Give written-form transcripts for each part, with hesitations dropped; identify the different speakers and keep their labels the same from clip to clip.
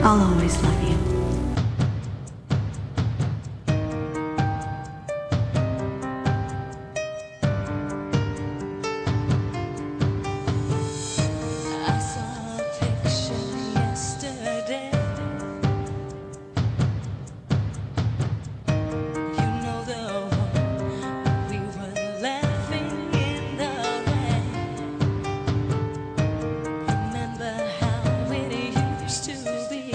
Speaker 1: I'll always love you.
Speaker 2: I saw a picture yesterday. You know the one we were laughing in the rain. Remember how it used to be.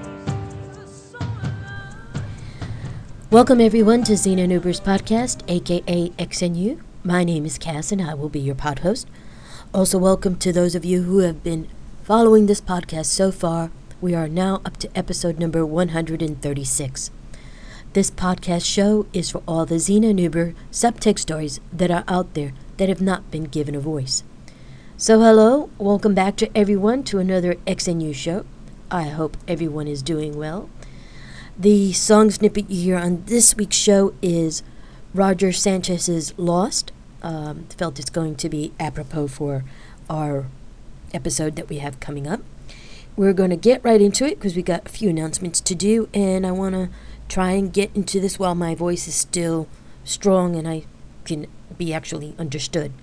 Speaker 3: Welcome everyone to Xena Nubers Podcast, aka XNU. My name is Cass and I will be your pod host. Also welcome to those of you who have been following this podcast so far. We are now up to episode number 136. This podcast show is for all the Xena Nuber subtext stories that are out there that have not been given a voice. So hello, welcome back to everyone to another XNU show. I hope everyone is doing well. The song snippet you hear on this week's show is Roger Sanchez's Lost. Felt it's going to be apropos for our episode that we have coming up. We're going to get right into it because we got a few announcements to do, and I want to try and get into this while my voice is still strong and I can be actually understood.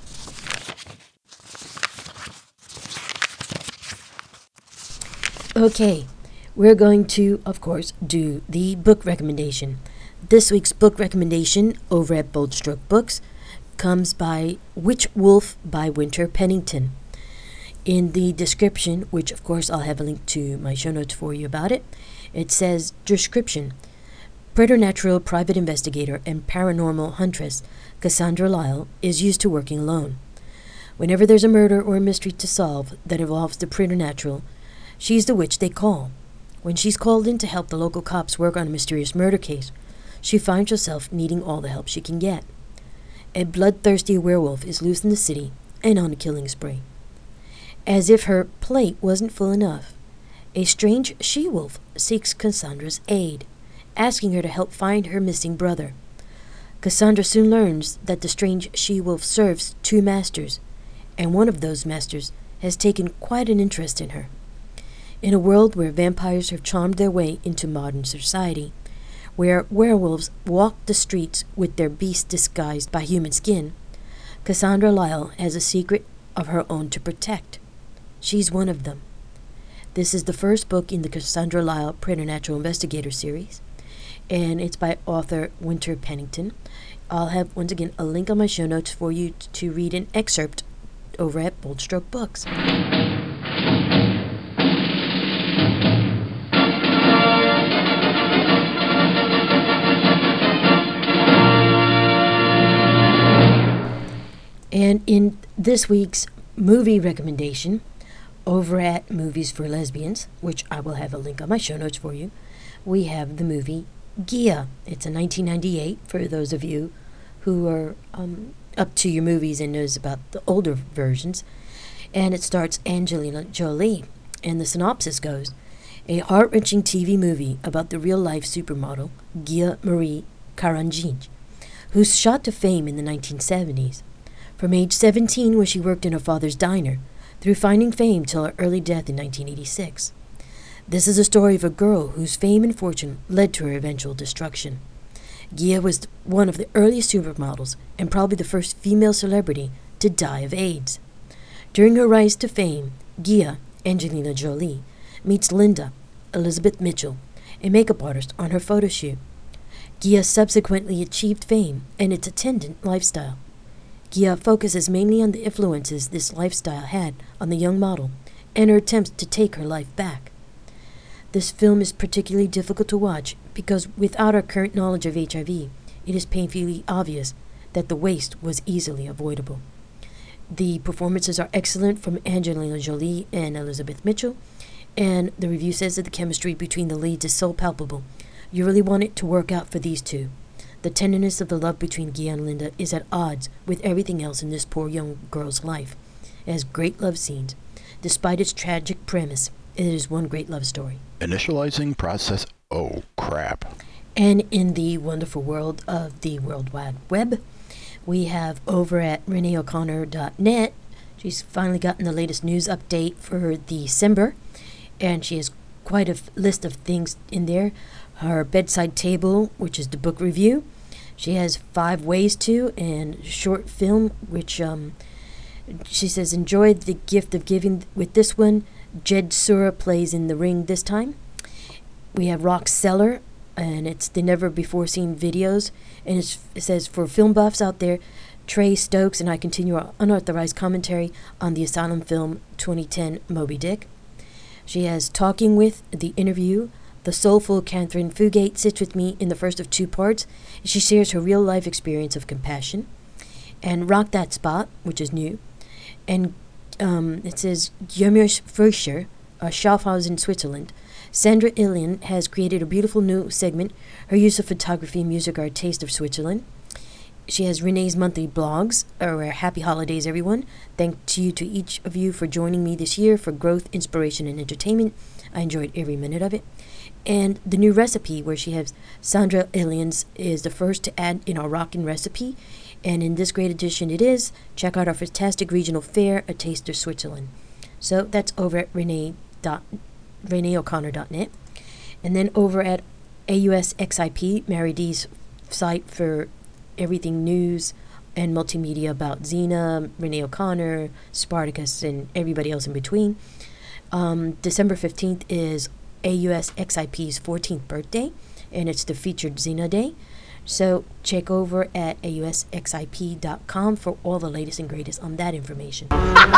Speaker 3: Okay. We're going to, of course, do the book recommendation. This week's book recommendation over at Bold Stroke Books comes by Witch Wolf by Winter Pennington. In the description, which of course I'll have a link to my show notes for you about it, it says, description, preternatural private investigator and paranormal huntress Cassandra Lyle is used to working alone. Whenever there's a murder or a mystery to solve that involves the preternatural, she's the witch they call. When she's called in to help the local cops work on a mysterious murder case, she finds herself needing all the help she can get. A bloodthirsty werewolf is loose in the city and on a killing spree. As if her plate wasn't full enough, a strange she-wolf seeks Cassandra's aid, asking her to help find her missing brother. Cassandra soon learns that the strange she-wolf serves two masters, and one of those masters has taken quite an interest in her. In a world where vampires have charmed their way into modern society, where werewolves walk the streets with their beasts disguised by human skin, Cassandra Lyle has a secret of her own to protect. She's one of them. This is the first book in the Cassandra Lyle Preternatural Investigator series, and it's by author Winter Pennington. I'll have, once again, a link on my show notes for you to read an excerpt over at Bold Stroke Books. And in this week's movie recommendation, over at Movies for Lesbians, which I will have a link on my show notes for you, we have the movie Gia. It's a 1998 for those of you who are up to your movies and knows about the older versions. And it starts Angelina Jolie. And the synopsis goes, a heart-wrenching TV movie about the real-life supermodel Gia Marie Karanjin, who shot to fame in the 1970s. From age 17, where she worked in her father's diner, through finding fame till her early death in 1986. This is a story of a girl whose fame and fortune led to her eventual destruction. Gia was one of the earliest supermodels and probably the first female celebrity to die of AIDS. During her rise to fame, Gia, Angelina Jolie, meets Linda, Elizabeth Mitchell, a makeup artist, on her photo shoot. Gia subsequently achieved fame and its attendant lifestyle. Gia focuses mainly on the influences this lifestyle had on the young model and her attempts to take her life back. This film is particularly difficult to watch because without our current knowledge of HIV, it is painfully obvious that the waste was easily avoidable. The performances are excellent from Angelina Jolie and Elizabeth Mitchell, and the review says that the chemistry between the leads is so palpable. You really want it to work out for these two. The tenderness of the love between Gia and Linda is at odds with everything else in this poor young girl's life. It has great love scenes. Despite its tragic premise, it is one great love story.
Speaker 4: Initializing process. Oh, crap.
Speaker 3: And in the wonderful world of the World Wide Web, we have over at ReneeO'Connor.net, she's finally gotten the latest news update for December, and she has quite a list of things in there. Her bedside table, which is the book review. She has 5 ways to, and short film, which she says enjoyed the gift of giving with this one. Jed Sura plays in the ring this time. We have Rock Seller, and it's the never before seen videos, and it says for film buffs out there, Trey Stokes and I continue our unauthorized commentary on the Asylum film 2010 Moby Dick. She has Talking With, the interview. The soulful Catherine Fugate sits with me in the first of 2 parts. She shares her real-life experience of compassion. And Rock That Spot, which is new. And it says Jemers Frischer, Schaffhausen, Switzerland. Sandra Ilian has created a beautiful new segment. Her use of photography and music are a taste of Switzerland. She has Renee's monthly blogs, or Happy Holidays, everyone. Thank you to each of you for joining me this year for growth, inspiration, and entertainment. I enjoyed every minute of it. And the new recipe, where she has Sandra Ilians, is the first to add in our rockin' recipe. And in this great edition it is. Check out our fantastic regional fare, A Taste of Switzerland. So that's over at ReneeO'Connor.net. And then over at AUSXIP, Mary D's site for everything news and multimedia about Xena, Renee O'Connor, Spartacus, and everybody else in between. December 15th is AUSXIP's 14th birthday, and it's the featured Xena Day. So check over at AUSXIP.com for all the latest and greatest on that information.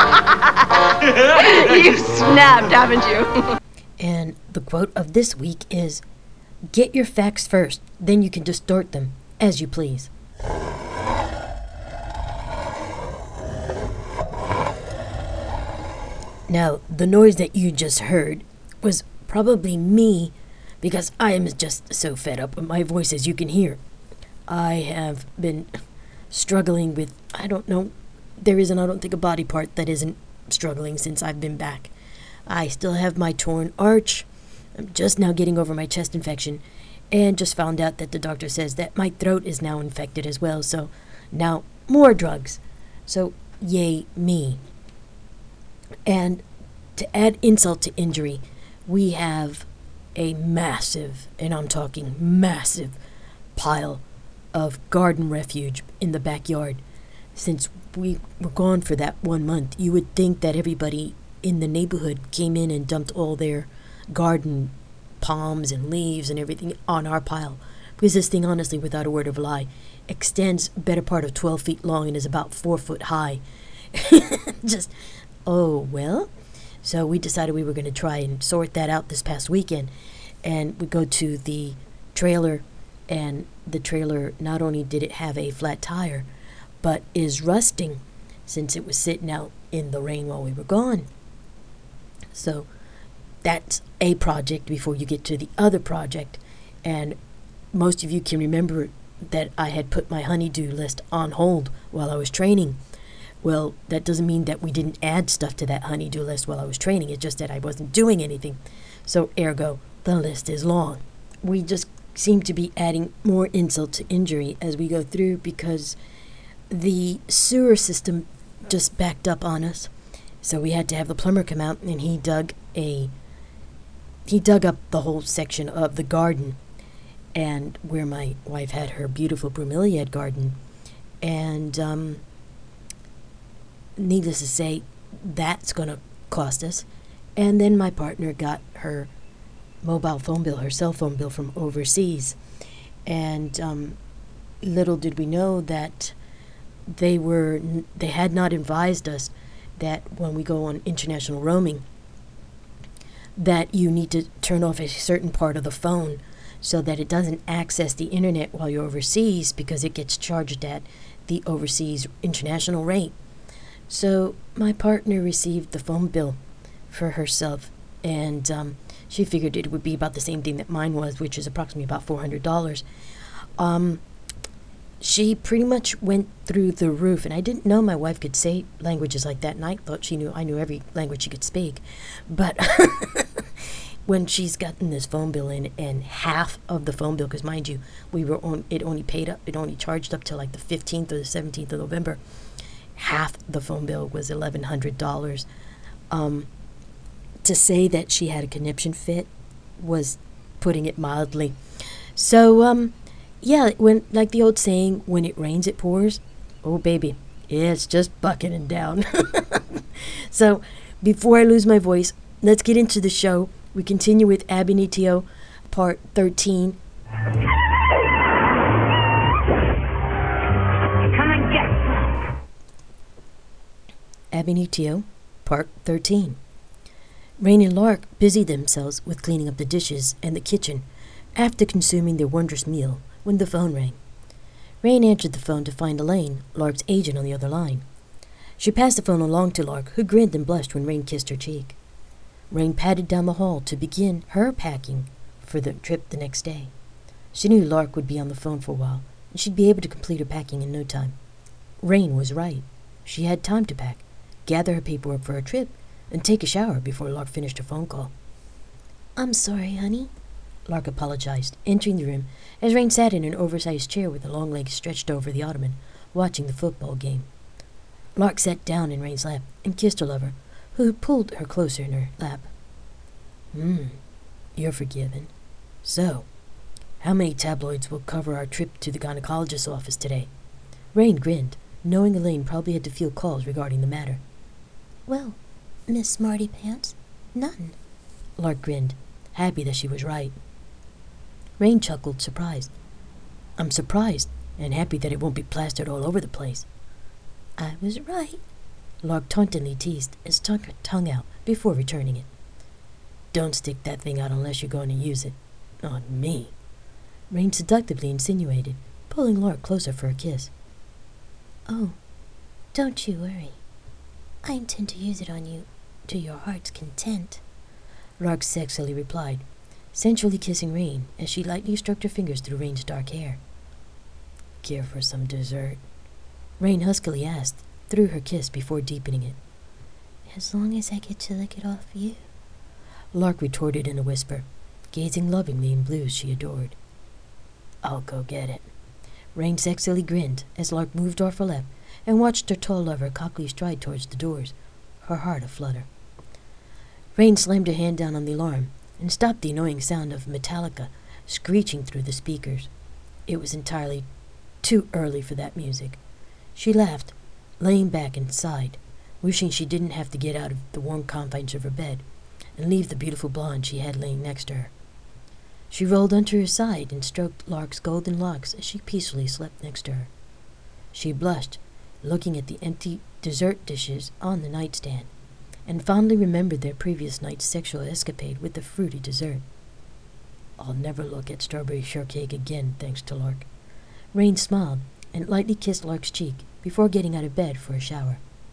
Speaker 1: You snapped, haven't you?
Speaker 3: And the quote of this week is, "Get your facts first, then you can distort them as you please." Now, the noise that you just heard was probably me, because I am just so fed up with my voice, as you can hear. I have been struggling with, I don't know, there isn't, I don't think, a body part that isn't struggling since I've been back. I still have my torn arch. I'm just now getting over my chest infection, and just found out that the doctor says that my throat is now infected as well, so now more drugs. So, yay me. And to add insult to injury, we have a massive, and I'm talking massive, pile of garden refuge in the backyard. Since we were gone for that 1 month, you would think that everybody in the neighborhood came in and dumped all their garden palms and leaves and everything on our pile. Because this thing, honestly, without a word of a lie, extends better part of 12 feet long and is about 4 foot high. Just, oh, well. So we decided we were going to try and sort that out this past weekend. And we go to the trailer, and the trailer, not only did it have a flat tire, but is rusting since it was sitting out in the rain while we were gone. So that's a project before you get to the other project. And most of you can remember that I had put my honeydew list on hold while I was training. Well, that doesn't mean that we didn't add stuff to that honeydew list while I was training. It's just that I wasn't doing anything. So ergo, the list is long. We just seem to be adding more insult to injury as we go through, because the sewer system just backed up on us. So we had to have the plumber come out, and he dug up the whole section of the garden, and where my wife had her beautiful bromeliad garden. And needless to say, that's going to cost us. And then my partner got her mobile phone bill, her cell phone bill from overseas. And little did we know that they had not advised us that when we go on international roaming, that you need to turn off a certain part of the phone so that it doesn't access the internet while you're overseas, because it gets charged at the overseas international rate. So my partner received the phone bill for herself, and she figured it would be about the same thing that mine was, which is approximately about $400. She pretty much went through the roof, and I didn't know my wife could say languages like that, and I thought I knew every language she could speak. But when she's gotten this phone bill in, and half of the phone bill, because mind you, it only charged up till like the 15th or the 17th of November. Half the phone bill was $1,100. To say that she had a conniption fit was putting it mildly. So, yeah, when, like the old saying, when it rains, it pours. Oh, baby, it's just bucketing down. So, before I lose my voice, let's get into the show. We continue with Ab Initio, part 13.
Speaker 5: Come and get some.
Speaker 3: Ab Initio, part 13. Rain and Lark busied themselves with cleaning up the dishes and the kitchen after consuming their wondrous meal when the phone rang. Rain answered the phone to find Elaine, Lark's agent, on the other line. She passed the phone along to Lark, who grinned and blushed when Rain kissed her cheek. Rain padded down the hall to begin her packing for the trip the next day. She knew Lark would be on the phone for a while, and she'd be able to complete her packing in no time. Rain was right. She had time to pack, gather her paperwork for her trip, and take a shower before Lark finished her phone call. "I'm sorry, honey," Lark apologized, entering the room as Rain sat in an oversized chair with the long legs stretched over the ottoman, watching the football game. Lark sat down in Rain's lap and kissed her lover, who pulled her closer in her lap. You're forgiven. So, how many tabloids will cover our trip to the gynecologist's office today?" Rain grinned, knowing Elaine probably had to field calls regarding the matter.
Speaker 6: "Well, Miss Smarty Pants, none."
Speaker 3: Lark grinned, happy that she was right. Rain chuckled, surprised. "I'm surprised and happy that it won't be plastered all over the place."
Speaker 6: "I was right,"
Speaker 3: Lark tauntingly teased and stuck her tongue out before returning it. "Don't stick that thing out unless you're going to use it. On me," Rain seductively insinuated, pulling Lark closer for a kiss.
Speaker 6: "Oh, don't you worry. I intend to use it on you to your heart's content,"
Speaker 3: Lark sexily replied, sensually kissing Rain as she lightly stroked her fingers through Rain's dark hair. "Care for some dessert?" Rain huskily asked, through her kiss before deepening it.
Speaker 6: "As long as I get to lick it off you,"
Speaker 3: Lark retorted in a whisper, gazing lovingly in blues she adored. "I'll go get it." Rain sexily grinned as Lark moved off her lap and watched her tall lover cockily stride towards the doors, her heart aflutter. Rain slammed her hand down on the alarm and stopped the annoying sound of Metallica screeching through the speakers. It was entirely too early for that music. She laughed, laying back and sighed, wishing she didn't have to get out of the warm confines of her bed and leave the beautiful blonde she had laying next to her. She rolled onto her side and stroked Lark's golden locks as she peacefully slept next to her. She blushed, looking at the empty dessert dishes on the nightstand, and fondly remembered their previous night's sexual escapade with the fruity dessert. "I'll never look at strawberry shortcake again, thanks to Lark." Rain smiled and lightly kissed Lark's cheek before getting out of bed for a shower.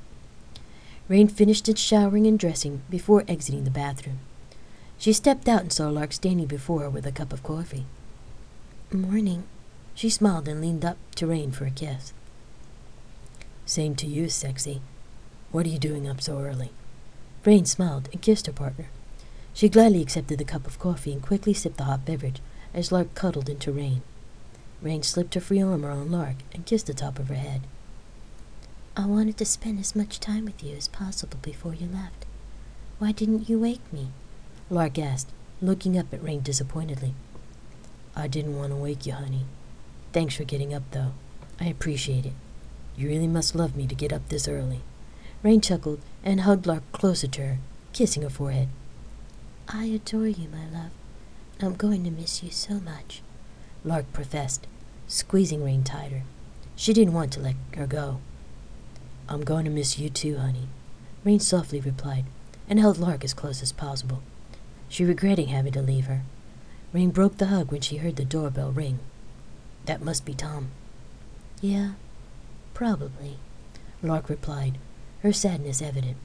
Speaker 3: Rain finished its showering and dressing before exiting the bathroom. She stepped out and saw Lark standing before her with a cup of coffee.
Speaker 6: "Morning."
Speaker 3: She smiled and leaned up to Rain for a kiss. "Same to you, sexy. What are you doing up so early?" Rain smiled and kissed her partner. She gladly accepted the cup of coffee and quickly sipped the hot beverage as Lark cuddled into Rain. Rain slipped her free arm around Lark and kissed the top of her head.
Speaker 6: "I wanted to spend as much time with you as possible before you left. Why didn't you wake me?"
Speaker 3: Lark asked, looking up at Rain disappointedly. "I didn't want to wake you, honey. Thanks for getting up, though. I appreciate it. You really must love me to get up this early." Rain chuckled and hugged Lark closer to her, kissing her forehead.
Speaker 6: "I adore you, my love. I'm going to miss you so much,"
Speaker 3: Lark professed, squeezing Rain tighter. She didn't want to let her go. "I'm going to miss you too, honey," Rain softly replied, and held Lark as close as possible. She regretted having to leave her. Rain broke the hug when she heard the doorbell ring. "That must be Tom."
Speaker 6: "Yeah, probably,"
Speaker 3: Lark replied, her sadness evident.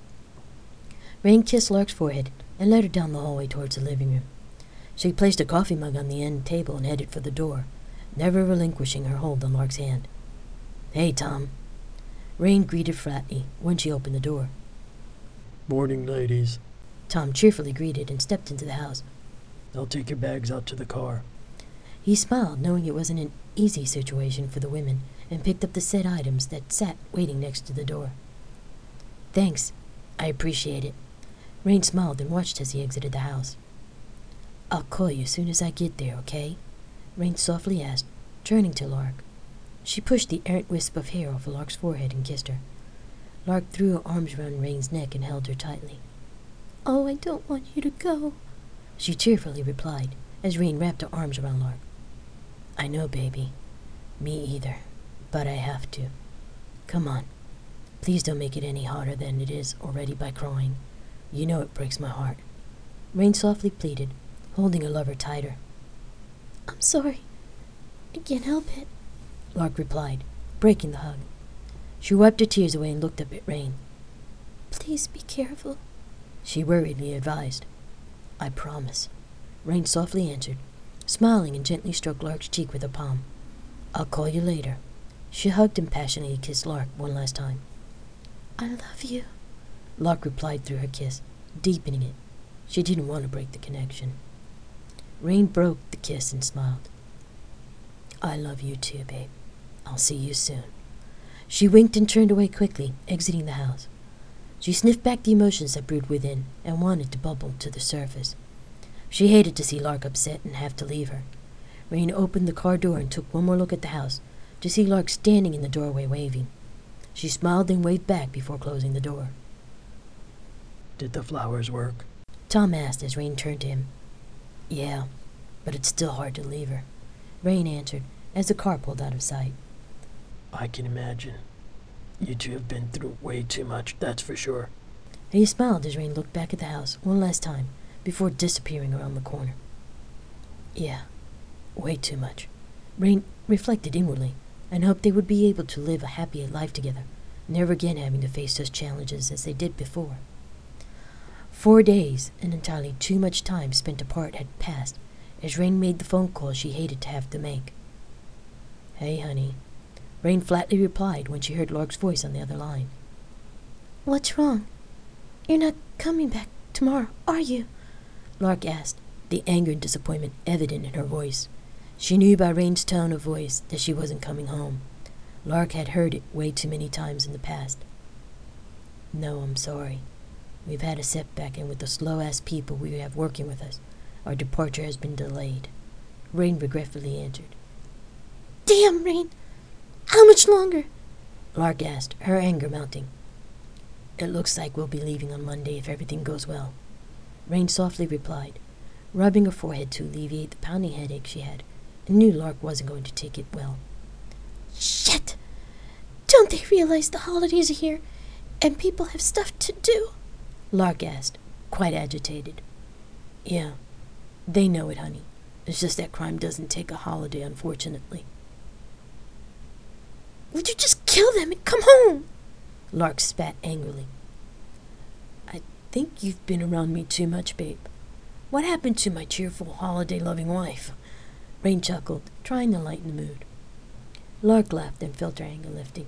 Speaker 3: Rain kissed Lark's forehead and led her down the hallway towards the living room. She placed a coffee mug on the end table and headed for the door, never relinquishing her hold on Lark's hand. "Hey, Tom." Rain greeted flatly when she opened the door.
Speaker 7: "Morning, ladies."
Speaker 3: Tom cheerfully greeted and stepped into the house.
Speaker 7: "I'll take your bags out to the car."
Speaker 3: He smiled, knowing it wasn't an easy situation for the women, and picked up the set items that sat waiting next to the door. "Thanks. I appreciate it." Rain smiled and watched as he exited the house. I'll call you as soon as I get there, okay? Rain softly asked, turning to Lark. She pushed the errant wisp of hair off Lark's forehead and kissed her. Lark threw her arms around Rain's neck and held her tightly.
Speaker 6: Oh, I don't want you to go,
Speaker 3: she cheerfully replied, as Rain wrapped her arms around Lark. I know, baby. Me either. But I have to. Come on. Please don't make it any harder than it is already by crying. You know it breaks my heart. Rain softly pleaded, holding her lover tighter.
Speaker 6: I'm sorry. I can't help it,
Speaker 3: Lark replied, breaking the hug. She wiped her tears away and looked up at Rain.
Speaker 6: Please be careful,
Speaker 3: she worriedly advised. I promise, Rain softly answered, smiling and gently stroked Lark's cheek with her palm. I'll call you later. She hugged and passionately kissed Lark one last time.
Speaker 6: I love you,
Speaker 3: Lark replied through her kiss, deepening it. She didn't want to break the connection. Rain broke the kiss and smiled. I love you too, babe. I'll see you soon. She winked and turned away quickly, exiting the house. She sniffed back the emotions that brewed within and wanted to bubble to the surface. She hated to see Lark upset and have to leave her. Rain opened the car door and took one more look at the house to see Lark standing in the doorway waving. She smiled and waved back before closing the door.
Speaker 7: Did the flowers work?
Speaker 3: Tom asked as Rain turned to him. Yeah, but it's still hard to leave her, Rain answered as the car pulled out of sight.
Speaker 7: I can imagine. You two have been through way too much, that's for sure.
Speaker 3: He smiled as Rain looked back at the house one last time before disappearing around the corner. Yeah, way too much. Rain reflected inwardly and hoped they would be able to live a happy life together, never again having to face such challenges as they did before. 4 days and entirely too much time spent apart had passed as Rain made the phone call she hated to have to make. Hey, honey, Rain flatly replied when she heard Lark's voice on the other line.
Speaker 6: What's wrong? You're not coming back tomorrow, are you?
Speaker 3: Lark asked, the anger and disappointment evident in her voice. She knew by Rain's tone of voice that she wasn't coming home. Lark had heard it way too many times in the past. No, I'm sorry. We've had a setback, and with the slow-ass people we have working with us, our departure has been delayed, Rain regretfully answered.
Speaker 6: Damn, Rain! How much longer?
Speaker 3: Lark asked, her anger mounting. It looks like we'll be leaving on Monday if everything goes well, Rain softly replied, rubbing her forehead to alleviate the pounding headache she had, and knew Lark wasn't going to take it well.
Speaker 6: Shit! Don't they realize the holidays are here, and people have stuff to do?
Speaker 3: Lark asked, quite agitated. Yeah, they know it, honey. It's just that crime doesn't take a holiday, unfortunately.
Speaker 6: Would you just kill them and come home?
Speaker 3: Lark spat angrily. I think you've been around me too much, babe. What happened to my cheerful, holiday-loving wife? Rain chuckled, trying to lighten the mood. Lark laughed and felt her anger lifting.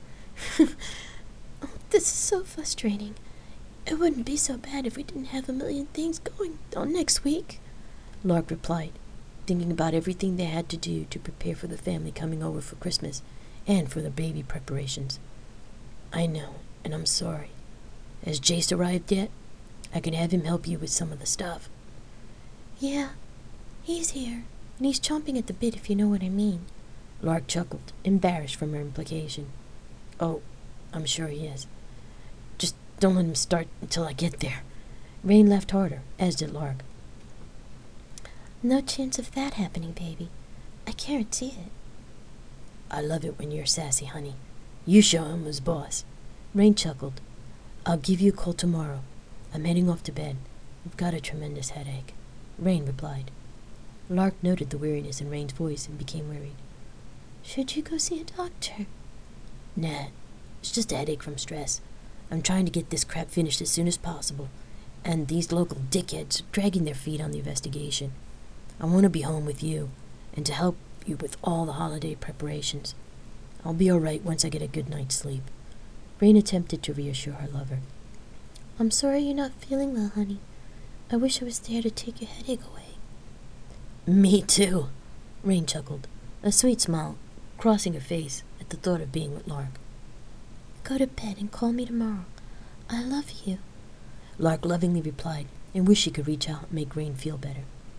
Speaker 6: Oh, this is so frustrating. It wouldn't be so bad if we didn't have a million things going on next week,
Speaker 3: Lark replied, thinking about everything they had to do to prepare for the family coming over for Christmas and for the baby preparations. I know, and I'm sorry. Has Jace arrived yet? I can have him help you with some of the stuff.
Speaker 6: Yeah, he's here, and he's chomping at the bit, if you know what I mean.
Speaker 3: Lark chuckled, embarrassed from her implication. Oh, I'm sure he is. Just don't let him start until I get there. Rain laughed harder, as did Lark.
Speaker 6: No chance of that happening, baby. I guarantee it.
Speaker 3: I love it when you're sassy, honey. You show him who's boss. Rain chuckled. I'll give you a call tomorrow. I'm heading off to bed. I've got a tremendous headache. Rain replied. Lark noted the weariness in Rain's voice and became worried.
Speaker 6: Should you go see a doctor?
Speaker 3: Nah, it's just a headache from stress. I'm trying to get this crap finished as soon as possible, and these local dickheads are dragging their feet on the investigation. I want to be home with you, and to help you with all the holiday preparations. I'll be all right once I get a good night's sleep. Rain attempted to reassure her lover.
Speaker 6: I'm sorry you're not feeling well, honey. I wish I was there to take your headache away.
Speaker 3: Me too, Rain chuckled, a sweet smile crossing her face at the thought of being with Lark.
Speaker 6: Go to bed and call me tomorrow. I love you,
Speaker 3: Lark lovingly replied and wished she could reach out and make Rain feel better.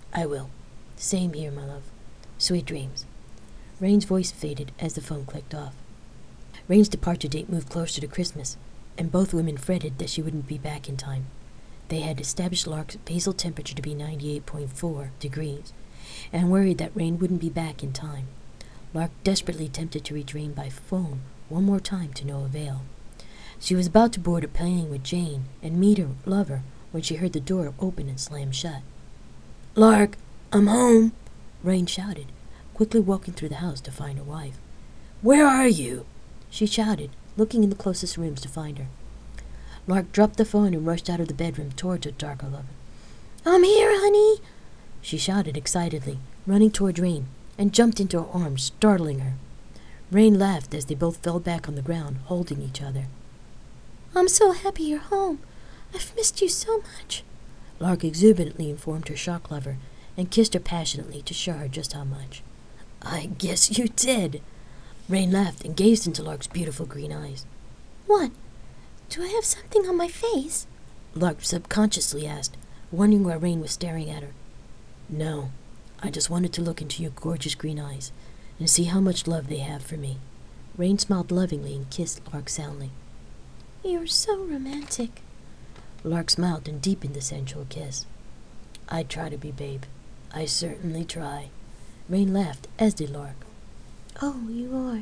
Speaker 3: I will. Same here, my love. Sweet dreams. Rain's voice faded as the phone clicked off. Rain's departure date moved closer to Christmas, and both women fretted that she wouldn't be back in time. They had established Lark's basal temperature to be 98.4 degrees, and worried that Rain wouldn't be back in time. Lark desperately attempted to reach Rain by phone one more time to no avail. She was about to board a plane with Jane and meet her lover when she heard the door open and slam shut. "Lark, I'm home," Rain shouted, quickly walking through the house to find her wife. "Where are you?" she shouted, looking in the closest rooms to find her. Lark dropped the phone and rushed out of the bedroom towards her darker lover. "I'm here, honey," she shouted excitedly, running toward Rain, and jumped into her arms, startling her. Rain laughed as they both fell back on the ground, holding each other.
Speaker 6: "I'm so happy you're home. I've missed you so much,"
Speaker 3: Lark exuberantly informed her shock lover, and kissed her passionately to show her just how much. "I guess you did." Rain laughed and gazed into Lark's beautiful green eyes.
Speaker 6: "What? Do I have something on my face?"
Speaker 3: Lark subconsciously asked, wondering why Rain was staring at her. "No, I just wanted to look into your gorgeous green eyes and see how much love they have for me." Rain smiled lovingly and kissed Lark soundly.
Speaker 6: "You're so romantic."
Speaker 3: Lark smiled and deepened the sensual kiss. "I try to be, babe. I certainly try." Rain laughed, as did Lark.
Speaker 6: "Oh, you are.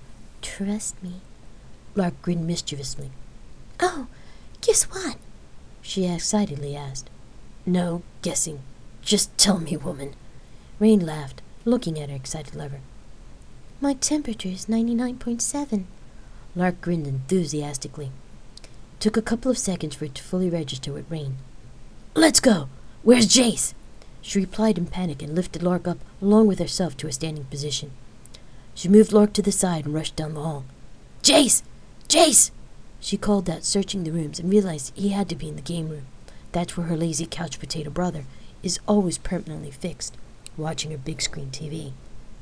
Speaker 6: Trust me."
Speaker 3: Lark grinned mischievously.
Speaker 6: "Oh, guess what?"
Speaker 3: she excitedly asked. "No guessing. Just tell me, woman." Rain laughed, looking at her excited lover.
Speaker 6: "My temperature is 99.7.
Speaker 3: Lark grinned enthusiastically. It took a couple of seconds for it to fully register with Rain. "Let's go! Where's Jace?" She replied in panic and lifted Lark up along with herself to a standing position. She moved Lark to the side and rushed down the hall. "Jace! Jace!" she called out, searching the rooms, and realized he had to be in the game room. That's where her lazy couch potato brother is always permanently fixed, watching her big screen TV.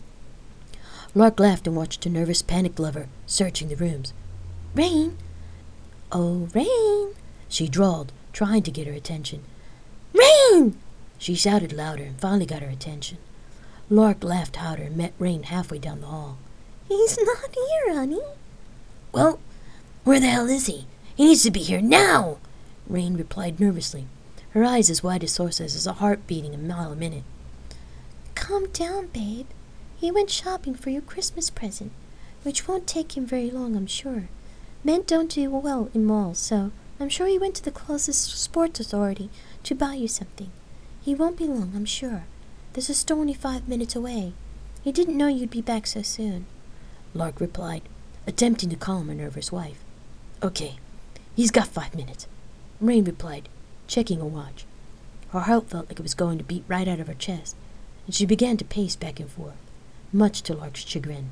Speaker 3: Lark laughed and watched her nervous, panicked lover searching the rooms.
Speaker 6: "Rain! Oh, Rain!"
Speaker 3: she drawled, trying to get her attention.
Speaker 6: "Rain!"
Speaker 3: She shouted louder and finally got her attention. Lark laughed harder and met Rain halfway down the hall.
Speaker 6: "He's not here, honey."
Speaker 3: "Well, where the hell is he? He needs to be here now!" Rain replied nervously, her eyes as wide as saucers, as a heart beating a mile a minute.
Speaker 6: "Calm down, babe. He went shopping for your Christmas present, which won't take him very long, I'm sure. Men don't do well in malls, so I'm sure he went to the closest sports authority to buy you something. He won't be long, I'm sure. There's a store only 5 minutes away. He didn't know you'd be back so soon,"
Speaker 3: Lark replied, attempting to calm her nervous wife. "Okay, he's got 5 minutes," Rain replied, checking her watch. Her heart felt like it was going to beat right out of her chest, and she began to pace back and forth, much to Lark's chagrin.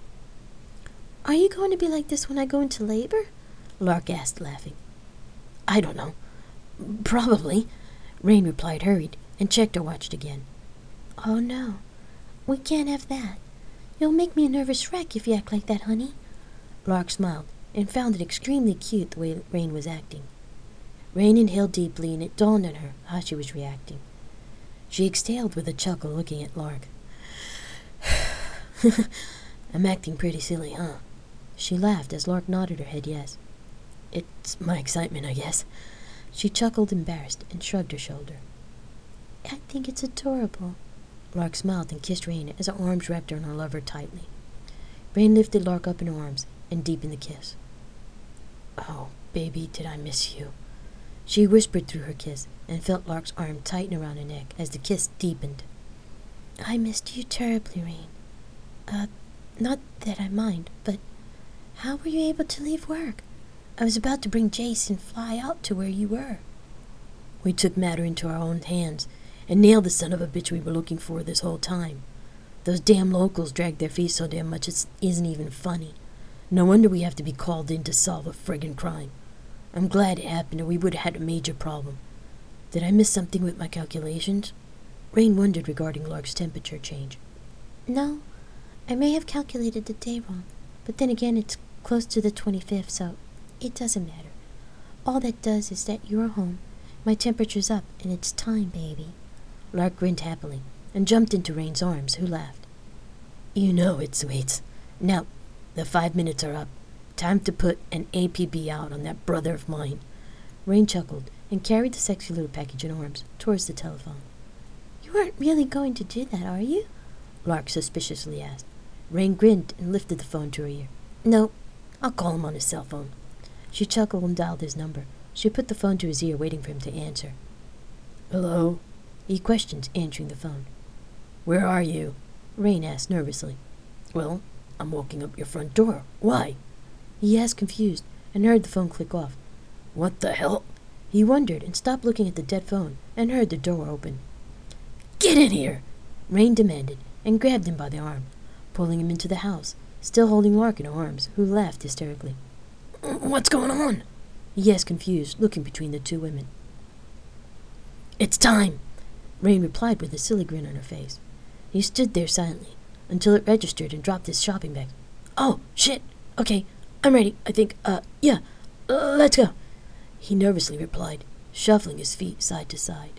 Speaker 6: "Are you going to be like this when I go into labor?"
Speaker 3: Lark asked, laughing. "I don't know. Probably," Rain replied, hurried, and checked her watch again.
Speaker 6: "Oh, no. We can't have that. You'll make me a nervous wreck if you act like that, honey."
Speaker 3: Lark smiled and found it extremely cute the way Rain was acting. Rain inhaled deeply, and it dawned on her how she was reacting. She exhaled with a chuckle, looking at Lark. "I'm acting pretty silly, huh?" She laughed as Lark nodded her head yes. "It's my excitement, I guess." She chuckled, embarrassed, and shrugged her shoulder.
Speaker 6: "I think it's adorable."
Speaker 3: Lark smiled and kissed Rain as her arms wrapped around her lover tightly. Rain lifted Lark up in her arms and deepened the kiss. "Oh, baby, did I miss you?" She whispered through her kiss and felt Lark's arm tighten around her neck as the kiss deepened.
Speaker 6: "I missed you terribly, Rain. Not that I mind, but how were you able to leave work? I was about to bring Jace and fly out to where you were."
Speaker 3: "We took matter into our own hands and nailed the son of a bitch we were looking for this whole time. Those damn locals dragged their feet so damn much it isn't even funny. No wonder we have to be called in to solve a friggin' crime. I'm glad it happened, or we would have had a major problem. Did I miss something with my calculations?" Rain wondered regarding Lark's temperature change.
Speaker 6: "No, I may have calculated the day wrong, but then again it's close to the 25th, so it doesn't matter. All that does is that you're home, my temperature's up, and it's time, baby."
Speaker 3: Lark grinned happily and jumped into Rain's arms, who laughed. You know it, sweets. Now, the 5 minutes are up. Time to put an APB out on that brother of mine. Rain chuckled and carried the sexy little package in arms towards the telephone.
Speaker 6: You aren't really going to do that, are you?
Speaker 3: Lark suspiciously asked. Rain grinned and lifted the phone to her ear. No, I'll call him on his cell phone. She chuckled and dialed his number. She put the phone to his ear, waiting for him to answer. Hello? He questioned, answering the phone. Where are you? Rain asked nervously. Well, I'm walking up your front door. Why? He asked, confused, and heard the phone click off. What the hell? He wondered and stopped looking at the dead phone and heard the door open. Get in here! Rain demanded and grabbed him by the arm, pulling him into the house, still holding Lark in her arms, who laughed hysterically. What's going on? He asked, confused, looking between the two women. It's time, Rain replied with a silly grin on her face. He stood there silently until it registered and dropped his shopping bag. Oh, shit! Okay, I'm ready, I think. Yeah, let's go. He nervously replied, shuffling his feet side to side.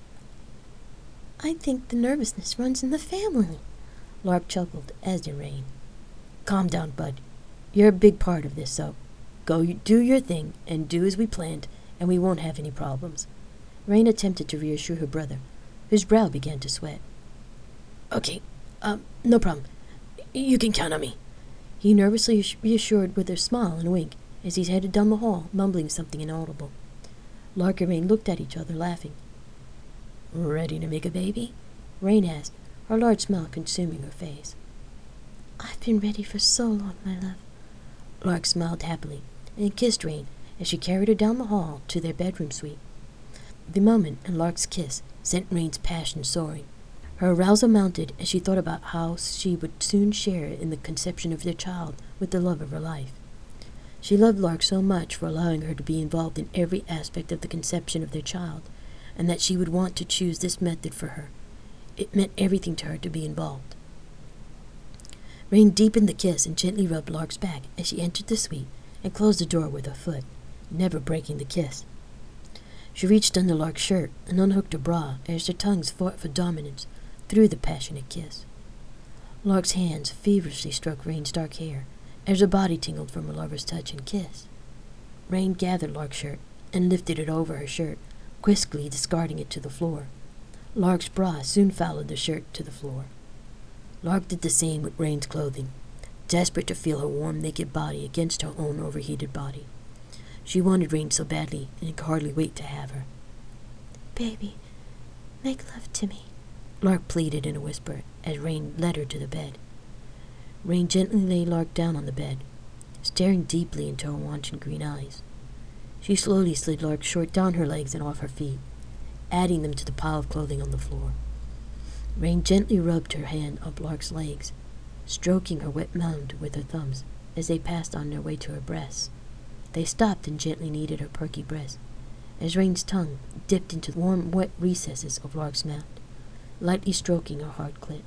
Speaker 6: I think the nervousness runs in the family.
Speaker 3: Lark chuckled, as did Rain. Calm down, bud. You're a big part of this, so go do your thing and do as we planned, and we won't have any problems. Rain attempted to reassure her brother, whose brow began to sweat. Okay, no problem. You can count on me. He nervously reassured with a smile and a wink as he headed down the hall, mumbling something inaudible. Lark and Rain looked at each other, laughing. Ready to make a baby? Rain asked, her large smile consuming her face.
Speaker 6: I've been ready for so long, my love.
Speaker 3: Lark smiled happily and kissed Rain as she carried her down the hall to their bedroom suite. The moment and Lark's kiss sent Rain's passion soaring. Her arousal mounted as she thought about how she would soon share in the conception of their child with the love of her life. She loved Lark so much for allowing her to be involved in every aspect of the conception of their child, and that she would want to choose this method for her. It meant everything to her to be involved. Rain deepened the kiss and gently rubbed Lark's back as she entered the suite and closed the door with her foot, never breaking the kiss. She reached under Lark's shirt and unhooked her bra as their tongues fought for dominance through the passionate kiss. Lark's hands feverishly stroked Rain's dark hair as her body tingled from her lover's touch and kiss. Rain gathered Lark's shirt and lifted it over her shirt, quickly discarding it to the floor. Lark's bra soon followed the shirt to the floor. Lark did the same with Rain's clothing, desperate to feel her warm, naked body against her own overheated body. She wanted Rain so badly and could hardly wait to have her.
Speaker 6: Baby, make love to me,
Speaker 3: Lark pleaded in a whisper as Rain led her to the bed. Rain gently laid Lark down on the bed, staring deeply into her wanton green eyes. She slowly slid Lark's shirt down her legs and off her feet, adding them to the pile of clothing on the floor. Rain gently rubbed her hand up Lark's legs, stroking her wet mound with her thumbs as they passed on their way to her breasts. They stopped and gently kneaded her perky breast, as Rain's tongue dipped into the warm, wet recesses of Lark's mouth, lightly stroking her hard clit.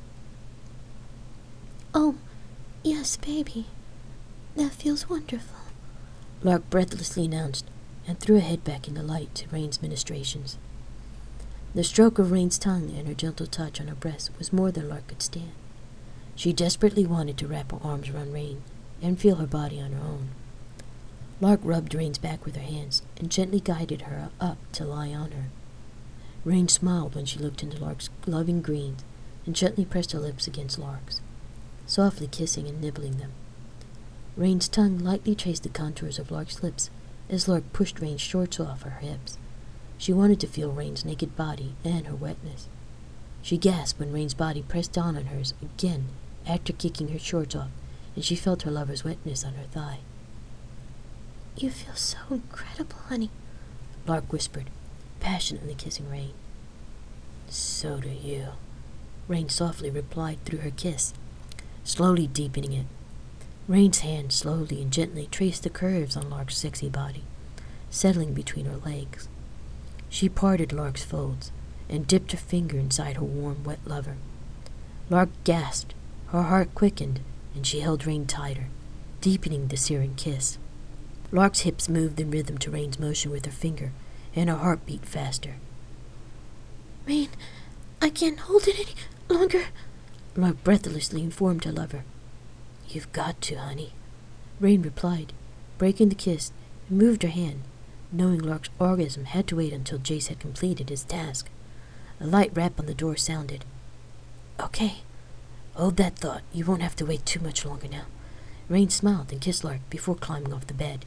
Speaker 6: Oh, yes, baby. That feels wonderful,
Speaker 3: Lark breathlessly announced, and threw her head back in the light to Rain's ministrations. The stroke of Rain's tongue and her gentle touch on her breast was more than Lark could stand. She desperately wanted to wrap her arms around Rain and feel her body on her own. Lark rubbed Rain's back with her hands and gently guided her up to lie on her. Rain smiled when she looked into Lark's loving greens and gently pressed her lips against Lark's, softly kissing and nibbling them. Rain's tongue lightly traced the contours of Lark's lips as Lark pushed Rain's shorts off her hips. She wanted to feel Rain's naked body and her wetness. She gasped when Rain's body pressed down on hers again after kicking her shorts off, and she felt her lover's wetness on her thigh.
Speaker 6: You feel so incredible, honey,
Speaker 3: Lark whispered, passionately kissing Rain. So do you, Rain softly replied through her kiss, slowly deepening it. Rain's hand slowly and gently traced the curves on Lark's sexy body, settling between her legs. She parted Lark's folds and dipped her finger inside her warm, wet lover. Lark gasped, her heart quickened, and she held Rain tighter, deepening the searing kiss. Lark's hips moved in rhythm to Rain's motion with her finger, and her heart beat faster.
Speaker 6: Rain, I can't hold it any longer, Lark breathlessly informed her lover.
Speaker 3: You've got to, honey, Rain replied, breaking the kiss, and moved her hand, knowing Lark's orgasm had to wait until Jace had completed his task. A light rap on the door sounded. Okay, hold that thought. You won't have to wait too much longer now. Rain smiled and kissed Lark before climbing off the bed.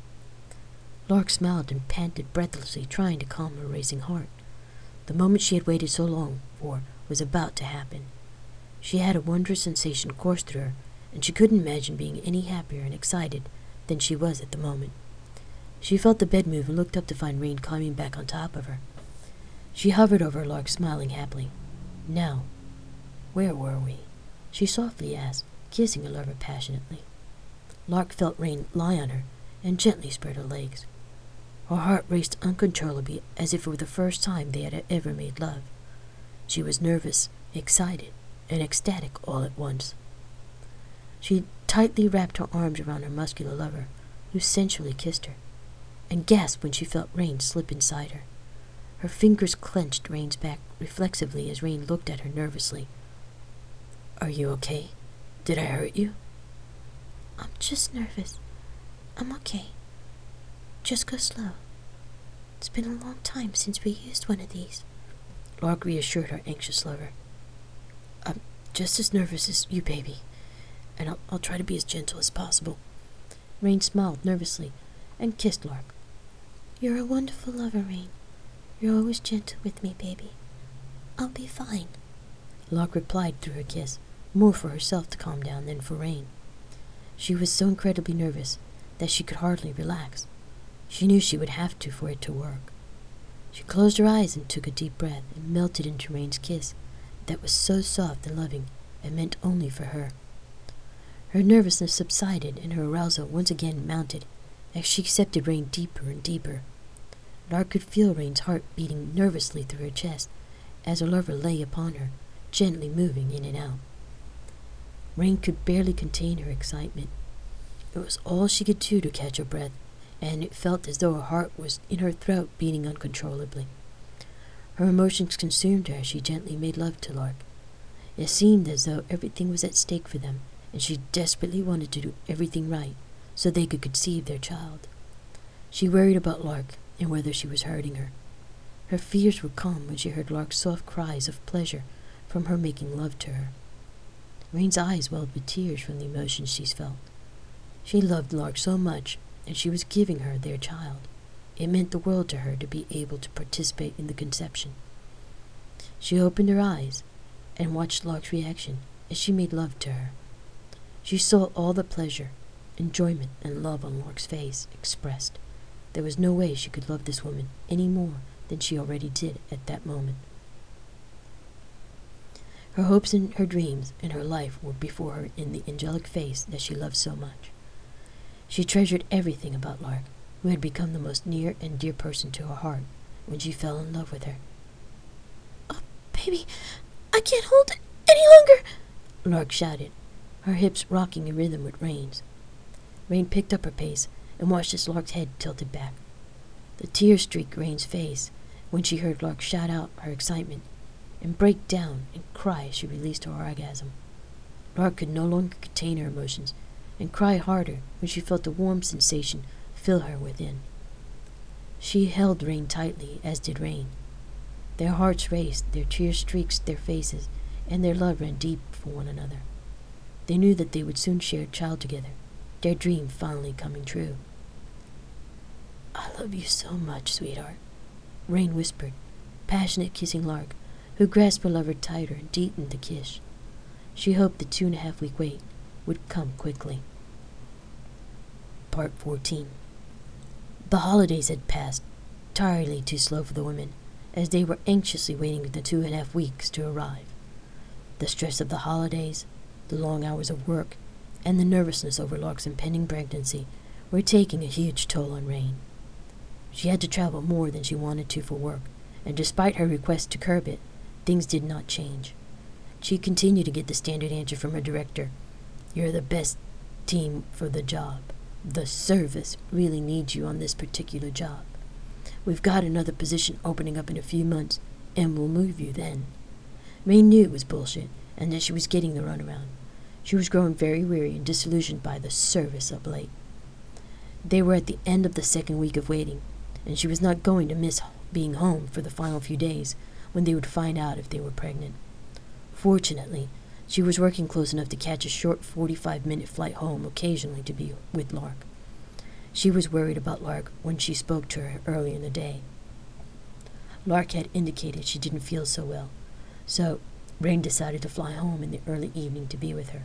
Speaker 3: Lark smiled and panted breathlessly, trying to calm her racing heart. The moment she had waited so long for was about to happen. She had a wondrous sensation course through her, and she couldn't imagine being any happier and excited than she was at the moment. She felt the bed move and looked up to find Rain climbing back on top of her. She hovered over Lark, smiling happily. Now, where were we? She softly asked, kissing her lover passionately. Lark felt Rain lie on her and gently spread her legs. Her heart raced uncontrollably as if it were the first time they had ever made love. She was nervous, excited, and ecstatic all at once. She tightly wrapped her arms around her muscular lover, who sensually kissed her, and gasped when she felt Rain slip inside her. Her fingers clenched Rain's back reflexively as Rain looked at her nervously. Are you okay? Did I hurt you?
Speaker 6: I'm just nervous. I'm okay. Just go slow. It's been a long time since we used one of these,
Speaker 3: Lark reassured her anxious lover. I'm just as nervous as you, baby, and I'll try to be as gentle as possible. Rain smiled nervously and kissed Lark.
Speaker 6: You're a wonderful lover, Rain. You're always gentle with me, baby. I'll be fine,
Speaker 3: Lark replied through her kiss, more for herself to calm down than for Rain. She was so incredibly nervous that she could hardly relax. She knew she would have to for it to work. She closed her eyes and took a deep breath and melted into Rain's kiss that was so soft and loving and meant only for her. Her nervousness subsided and her arousal once again mounted as she accepted Rain deeper and deeper. Lark could feel Rain's heart beating nervously through her chest as her lover lay upon her, gently moving in and out. Rain could barely contain her excitement. It was all she could do to catch her breath, and it felt as though her heart was in her throat beating uncontrollably. Her emotions consumed her as she gently made love to Lark. It seemed as though everything was at stake for them, and she desperately wanted to do everything right so they could conceive their child. She worried about Lark and whether she was hurting her. Her fears were calm when she heard Lark's soft cries of pleasure from her making love to her. Rain's eyes welled with tears from the emotions she felt. She loved Lark so much, and she was giving her their child. It meant the world to her to be able to participate in the conception. She opened her eyes and watched Lark's reaction as she made love to her. She saw all the pleasure, enjoyment, and love on Lark's face expressed. There was no way she could love this woman any more than she already did at that moment. Her hopes and her dreams and her life were before her in the angelic face that she loved so much. She treasured everything about Lark, who had become the most near and dear person to her heart when she fell in love with her.
Speaker 6: Oh, baby, I can't hold it any longer,
Speaker 3: Lark shouted, her hips rocking in rhythm with Rain's. Rain picked up her pace and watched as Lark's head tilted back. The tears streaked Rain's face when she heard Lark shout out her excitement and break down and cry as she released her orgasm. Lark could no longer contain her emotions and cried harder when she felt a warm sensation fill her within. She held Rain tightly, as did Rain. Their hearts raced, their tears streaked their faces, and their love ran deep for one another. They knew that they would soon share a child together, their dream finally coming true. I love you so much, sweetheart, Rain whispered, passionate kissing Lark, who grasped her lover tighter and deepened the kiss. She hoped the 2.5-week wait would come quickly. Part 14. The holidays had passed, tiringly too slow for the women, as they were anxiously waiting for the 2.5 weeks to arrive. The stress of the holidays, the long hours of work, and the nervousness over Lark's impending pregnancy were taking a huge toll on Rain. She had to travel more than she wanted to for work, and despite her request to curb it, things did not change. She continued to get the standard answer from her director. You're the best team for the job. The service really needs you on this particular job. We've got another position opening up in a few months, and we'll move you then. Rain knew it was bullshit, and that she was getting the runaround. She was growing very weary and disillusioned by the service of late. They were at the end of the second week of waiting, and she was not going to miss being home for the final few days when they would find out if they were pregnant. Fortunately, she was working close enough to catch a short 45-minute flight home occasionally to be with Lark. She was worried about Lark when she spoke to her early in the day. Lark had indicated she didn't feel so well, so Rain decided to fly home in the early evening to be with her.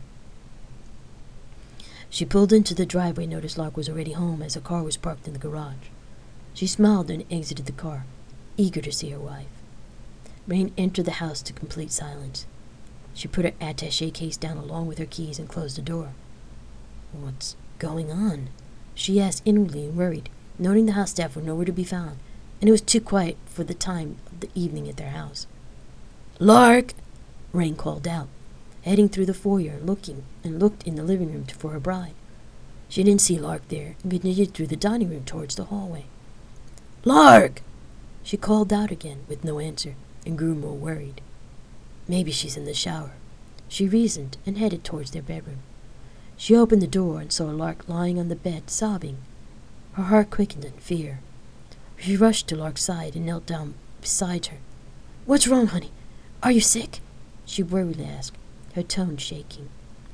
Speaker 3: She pulled into the driveway and noticed Lark was already home as her car was parked in the garage. She smiled and exited the car, eager to see her wife. Rain entered the house to complete silence. She put her attaché case down along with her keys and closed the door. "What's going on?" she asked inwardly and worried, noting the house staff were nowhere to be found, and it was too quiet for the time of the evening at their house. "Lark!" Rain called out, heading through the foyer, looked in the living room for her bride. She didn't see Lark there and continued through the dining room towards the hallway. "Lark!" She called out again with no answer and grew more worried. Maybe she's in the shower, she reasoned, and headed towards their bedroom. She opened the door and saw Lark lying on the bed, sobbing. Her heart quickened in fear. She rushed to Lark's side and knelt down beside her. "What's wrong, honey? Are you sick?" she worriedly asked, her tone shaking.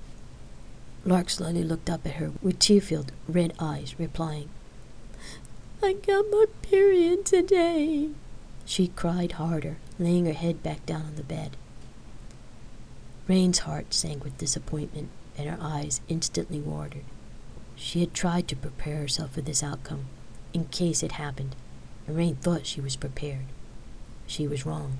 Speaker 3: Lark slowly looked up at her with tear-filled red eyes, replying, "I got my period today." She cried harder, laying her head back down on the bed. Rain's heart sank with disappointment, and her eyes instantly watered. She had tried to prepare herself for this outcome, in case it happened, and Rain thought she was prepared. She was wrong.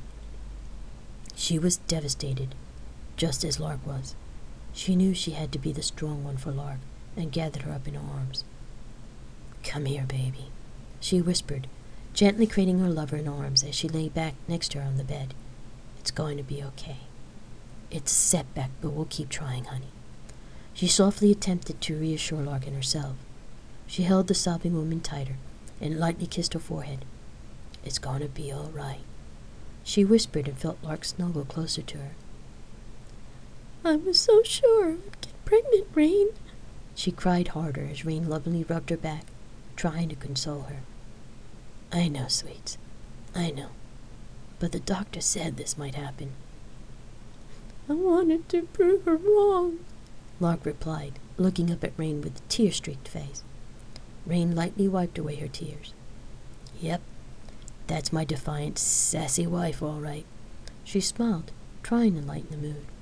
Speaker 3: She was devastated, just as Lark was. She knew she had to be the strong one for Lark, and gathered her up in her arms. "Come here, baby," she whispered, gently cradling her lover in arms as she lay back next to her on the bed. "It's going to be okay. It's a setback, but we'll keep trying, honey." She softly attempted to reassure Lark and herself. She held the sobbing woman tighter and lightly kissed her forehead. "It's going to be all right," she whispered, and felt Lark snuggle closer to her. "I was so sure I'd get pregnant, Rain," she cried harder as Rain lovingly rubbed her back, trying to console her. "I know, sweets, I know, but the doctor said this might happen." "I wanted to prove her wrong," Lark replied, looking up at Rain with a tear-streaked face. Rain lightly wiped away her tears. "Yep, that's my defiant, sassy wife, all right." She smiled, trying to lighten the mood.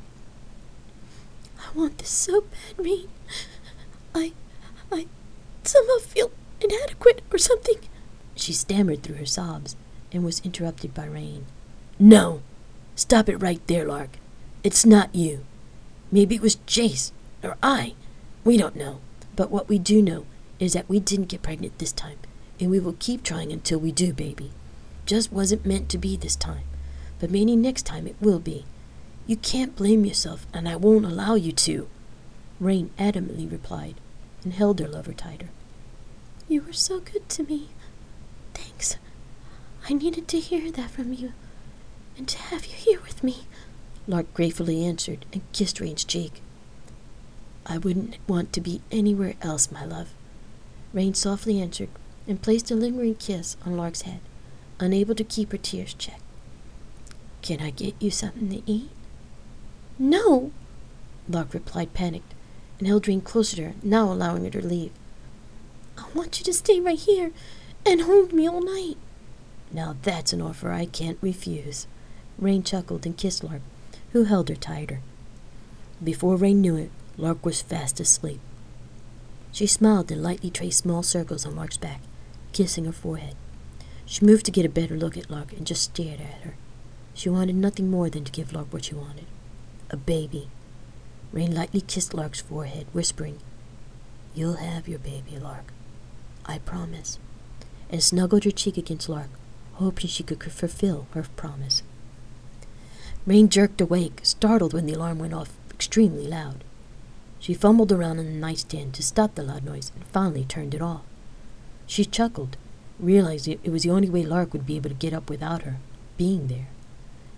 Speaker 3: "I want this so bad, Rain. I somehow feel inadequate or something," she stammered through her sobs, and was interrupted by Rain. "No! Stop it right there, Lark. It's not you. Maybe it was Jace, or I. We don't know. But what we do know is that we didn't get pregnant this time, and we will keep trying until we do, baby. Just wasn't meant to be this time, but maybe next time it will be. You can't blame yourself, and I won't allow you to," Rain adamantly replied, and held her lover tighter. "You were so good to me. Thanks. I needed to hear that from you, and to have you here with me," Lark gratefully answered and kissed Rain's cheek. "I wouldn't want to be anywhere else, my love," Rain softly answered, and placed a lingering kiss on Lark's head, unable to keep her tears checked. "Can I get you something to eat?" "No," Lark replied, panicked, and held Rain closer to her, now allowing her to leave. "I want you to stay right here and hold me all night." "Now that's an offer I can't refuse." Rain chuckled and kissed Lark, who held her tighter. Before Rain knew it, Lark was fast asleep. She smiled and lightly traced small circles on Lark's back, kissing her forehead. She moved to get a better look at Lark and just stared at her. She wanted nothing more than to give Lark what she wanted. A baby. Rain lightly kissed Lark's forehead, whispering, "You'll have your baby, Lark. I promise," and snuggled her cheek against Lark, hoping she could fulfill her promise. Rain jerked awake, startled when the alarm went off extremely loud. She fumbled around on the nightstand to stop the loud noise and finally turned it off. She chuckled, realizing it was the only way Lark would be able to get up without her being there.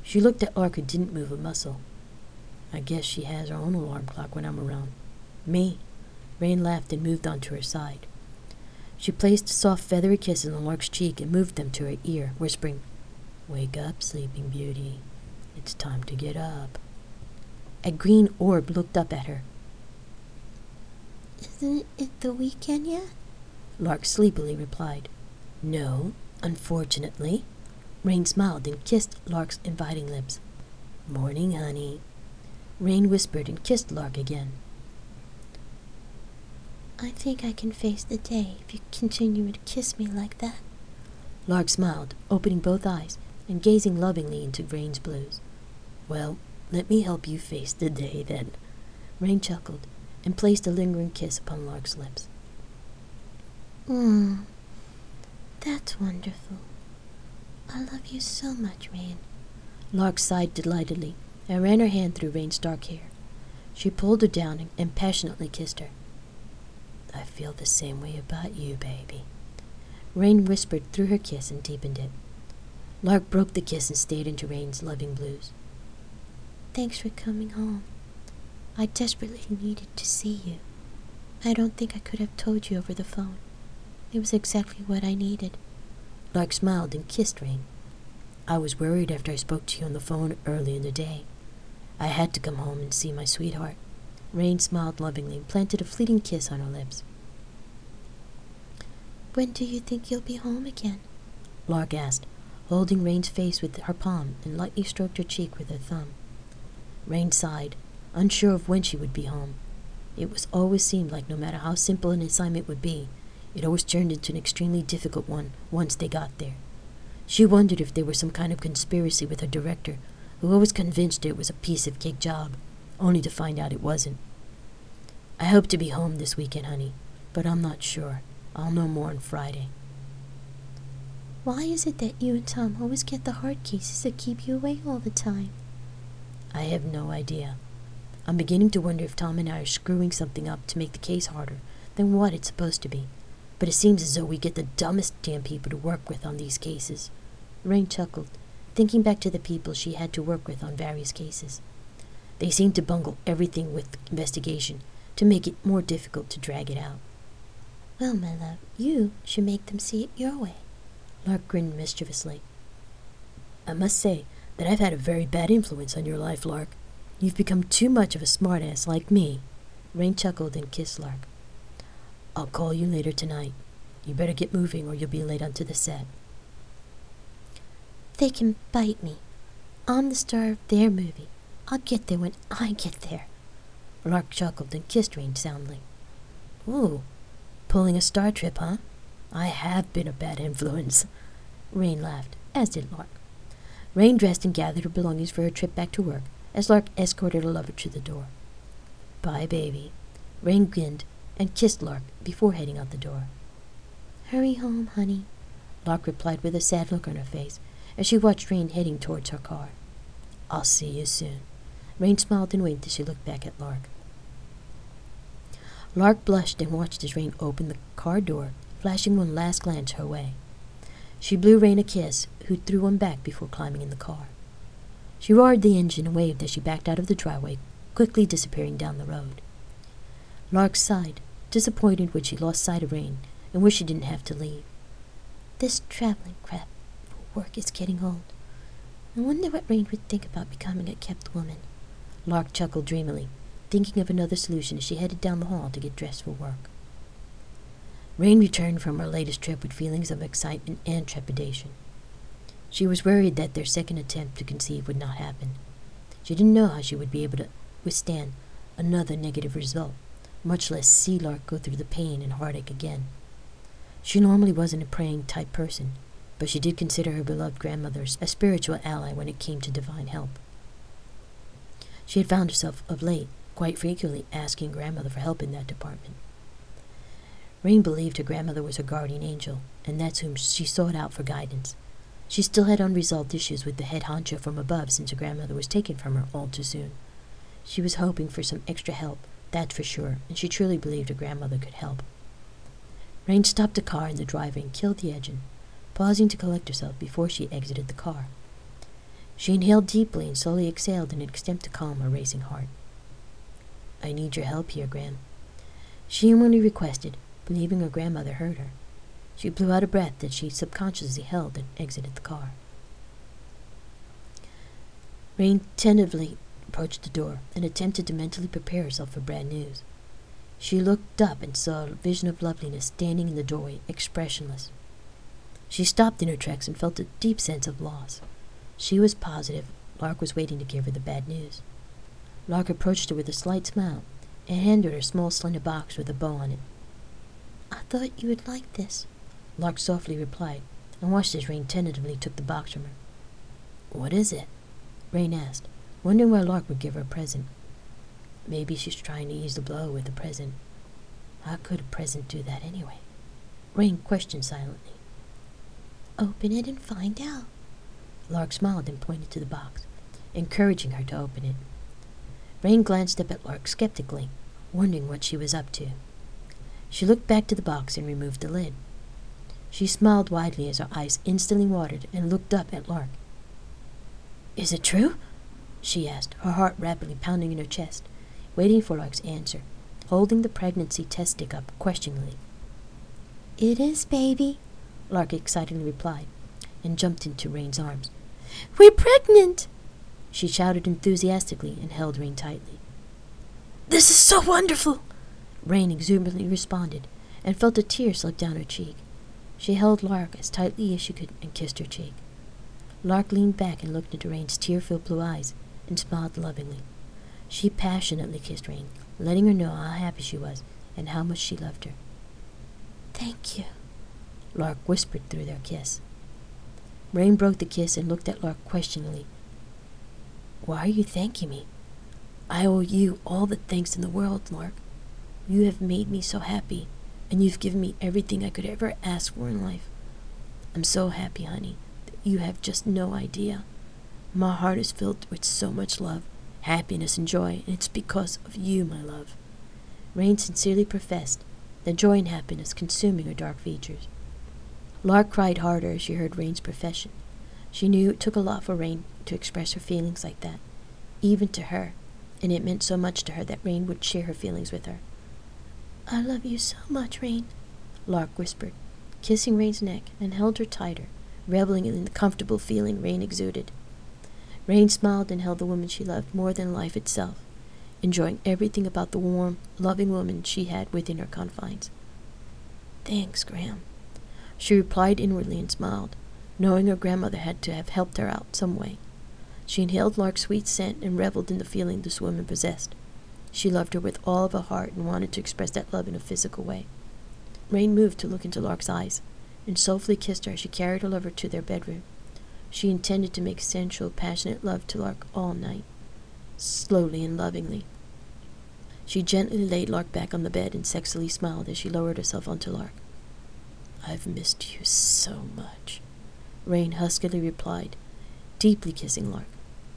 Speaker 3: She looked at Lark, who didn't move a muscle. I guess she has her own alarm clock when I'm around. Me? Rain laughed and moved onto her side. She placed a soft feathery kiss on Lark's cheek and moved them to her ear, whispering, "Wake up, Sleeping Beauty. It's time to get up." A green orb looked up at her.
Speaker 6: Isn't it the weekend yet?
Speaker 3: Lark sleepily replied, "No, unfortunately." Rain smiled and kissed Lark's inviting lips. "Morning, honey." Rain whispered and kissed Lark again.
Speaker 6: I think I can face the day if you continue to kiss me like that.
Speaker 3: Lark smiled, opening both eyes and gazing lovingly into Rain's blues. "Well, let me help you face the day, then." Rain chuckled and placed a lingering kiss upon Lark's lips.
Speaker 6: That's wonderful. I love you so much, Rain.
Speaker 3: Lark sighed delightedly and ran her hand through Rain's dark hair. She pulled her down and passionately kissed her. "I feel the same way about you, baby." Rain whispered through her kiss and deepened it. Lark broke the kiss and stayed into Rain's loving blues.
Speaker 6: Thanks for coming home. I desperately needed to see you. I don't think I could have told you over the phone. It was exactly what I needed.
Speaker 3: Lark smiled and kissed Rain. "I was worried after I spoke to you on the phone early in the day. I had to come home and see my sweetheart." Rain smiled lovingly and planted a fleeting kiss on her lips.
Speaker 6: When do you think you'll be home again?
Speaker 3: Lark asked, holding Rain's face with her palm and lightly stroked her cheek with her thumb. Rain sighed, unsure of when she would be home. It was always seemed like no matter how simple an assignment would be, it always turned into an extremely difficult one once they got there. She wondered if there was some kind of conspiracy with her director, who always convinced her it was a piece of cake job, only to find out it wasn't. "I hope to be home this weekend, honey, but I'm not sure. I'll know more on Friday."
Speaker 6: Why is it that you and Tom always get the hard cases that keep you away all the time?
Speaker 3: I have no idea. I'm beginning to wonder if Tom and I are screwing something up to make the case harder than what it's supposed to be. But it seems as though we get the dumbest damn people to work with on these cases. Rain chuckled, thinking back to the people she had to work with on various cases. They seemed to bungle everything with the investigation to make it more difficult to drag it out.
Speaker 6: Well, my love, you should make them see it your way.
Speaker 3: Lark grinned mischievously. "I must say that I've had a very bad influence on your life, Lark. You've become too much of a smartass like me." Rain chuckled and kissed Lark. "I'll call you later tonight. You better get moving or you'll be late onto the set."
Speaker 6: They can bite me. I'm the star of their movie. I'll get there when I get there.
Speaker 3: Lark chuckled and kissed Rain soundly. "Ooh, pulling a star trip, huh? I have been a bad influence." Rain laughed, as did Lark. Rain dressed and gathered her belongings for her trip back to work as Lark escorted her lover to the door. "Bye, baby." Rain grinned and kissed Lark before heading out the door.
Speaker 6: Hurry home, honey.
Speaker 3: Lark replied with a sad look on her face as she watched Rain heading towards her car. "I'll see you soon." Rain smiled and winked as she looked back at Lark. Lark blushed and watched as Rain opened the car door, flashing one last glance her way. She blew Rain a kiss, who threw one back before climbing in the car. She roared the engine and waved as she backed out of the driveway, quickly disappearing down the road. Lark sighed, disappointed when she lost sight of Rain and wished she didn't have to leave.
Speaker 6: This traveling crap for work is getting old. I wonder what Rain would think about becoming a kept woman.
Speaker 3: Lark chuckled dreamily, thinking of another solution as she headed down the hall to get dressed for work. Rain returned from her latest trip with feelings of excitement and trepidation. She was worried that their second attempt to conceive would not happen. She didn't know how she would be able to withstand another negative result, much less see Lark go through the pain and heartache again. She normally wasn't a praying type person, but she did consider her beloved grandmother a spiritual ally when it came to divine help. She had found herself, of late, quite frequently asking grandmother for help in that department. Rain believed her grandmother was her guardian angel, and that's whom she sought out for guidance. She still had unresolved issues with the head honcho from above since her grandmother was taken from her all too soon. She was hoping for some extra help, that's for sure, and she truly believed her grandmother could help. Rain stopped the car in the driveway and killed the engine, pausing to collect herself before she exited the car. She inhaled deeply and slowly exhaled in an attempt to calm her racing heart. "I need your help here, Gram," she humbly requested, believing her grandmother heard her. She blew out a breath that she subconsciously held and exited the car. Rain tentatively approached the door and attempted to mentally prepare herself for bad news. She looked up and saw a vision of loveliness standing in the doorway, expressionless. She stopped in her tracks and felt a deep sense of loss. She was positive Lark was waiting to give her the bad news. Lark approached her with a slight smile and handed her a small slender box with a bow on it.
Speaker 6: "I thought you would like this,"
Speaker 3: Lark softly replied, and watched as Rain tentatively took the box from her. "What is it?" Rain asked, wondering why Lark would give her a present. Maybe she's trying to ease the blow with a present. How could a present do that anyway? Rain questioned silently.
Speaker 6: "Open it and find out."
Speaker 3: Lark smiled and pointed to the box, encouraging her to open it. Rain glanced up at Lark skeptically, wondering what she was up to. She looked back to the box and removed the lid. She smiled widely as her eyes instantly watered and looked up at Lark. "Is it true?" she asked, her heart rapidly pounding in her chest, waiting for Lark's answer, holding the pregnancy test stick up questioningly.
Speaker 6: "It is, baby,"
Speaker 3: Lark excitedly replied, and jumped into Rain's arms.
Speaker 6: "We're pregnant!"
Speaker 3: she shouted enthusiastically and held Rain tightly. "This is so wonderful!" Rain exuberantly responded, and felt a tear slip down her cheek. She held Lark as tightly as she could and kissed her cheek. Lark leaned back and looked into Rain's tear-filled blue eyes and smiled lovingly. She passionately kissed Rain, letting her know how happy she was and how much she loved her.
Speaker 6: "Thank you,"
Speaker 3: Lark whispered through their kiss. Rain broke the kiss and looked at Lark questioningly. "Why are you thanking me? I owe you all the thanks in the world, Lark. You have made me so happy, and you've given me everything I could ever ask for in life. I'm so happy, honey, that you have just no idea. My heart is filled with so much love, happiness, and joy, and it's because of you, my love." Rain sincerely professed, the joy and happiness consuming her dark features. Lark cried harder as she heard Rain's profession. She knew it took a lot for Rain to express her feelings like that, even to her, and it meant so much to her that Rain would share her feelings with her.
Speaker 6: "I love you so much, Rain,"
Speaker 3: Lark whispered, kissing Rain's neck, and held her tighter, reveling in the comfortable feeling Rain exuded. Rain smiled and held the woman she loved more than life itself, enjoying everything about the warm, loving woman she had within her confines. "Thanks, Gram," she replied inwardly and smiled, knowing her grandmother had to have helped her out some way. She inhaled Lark's sweet scent and reveled in the feeling this woman possessed. She loved her with all of her heart and wanted to express that love in a physical way. Rain moved to look into Lark's eyes, and softly kissed her as she carried her lover to their bedroom. She intended to make sensual, passionate love to Lark all night, slowly and lovingly. She gently laid Lark back on the bed and sexily smiled as she lowered herself onto Lark. "I've missed you so much," Rain huskily replied, deeply kissing Lark.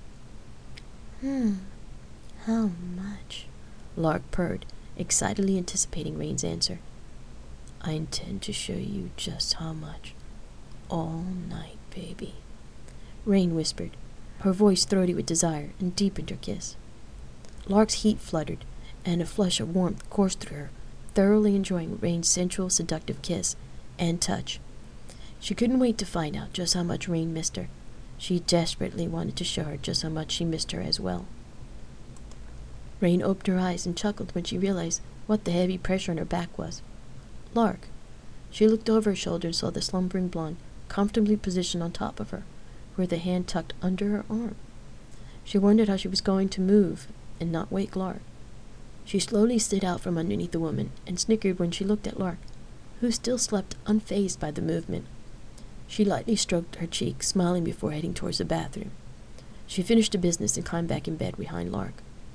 Speaker 6: How much?"
Speaker 3: Lark purred, excitedly anticipating Rain's answer. "I intend to show you just how much. All night, baby," Rain whispered, her voice throaty with desire, and deepened her kiss. Lark's heat fluttered, and a flush of warmth coursed through her, thoroughly enjoying Rain's sensual, seductive kiss and touch. She couldn't wait to find out just how much Rain missed her. She desperately wanted to show her just how much she missed her as well. Rain opened her eyes and chuckled when she realized what the heavy pressure on her back was. Lark. She looked over her shoulder and saw the slumbering blonde comfortably positioned on top of her, with a hand tucked under her arm. She wondered how she was going to move and not wake Lark. She slowly slid out from underneath the woman and snickered when she looked at Lark, who still slept unfazed by the movement. She lightly stroked her cheek, smiling before heading towards the bathroom. She finished the business and climbed back in bed behind Lark.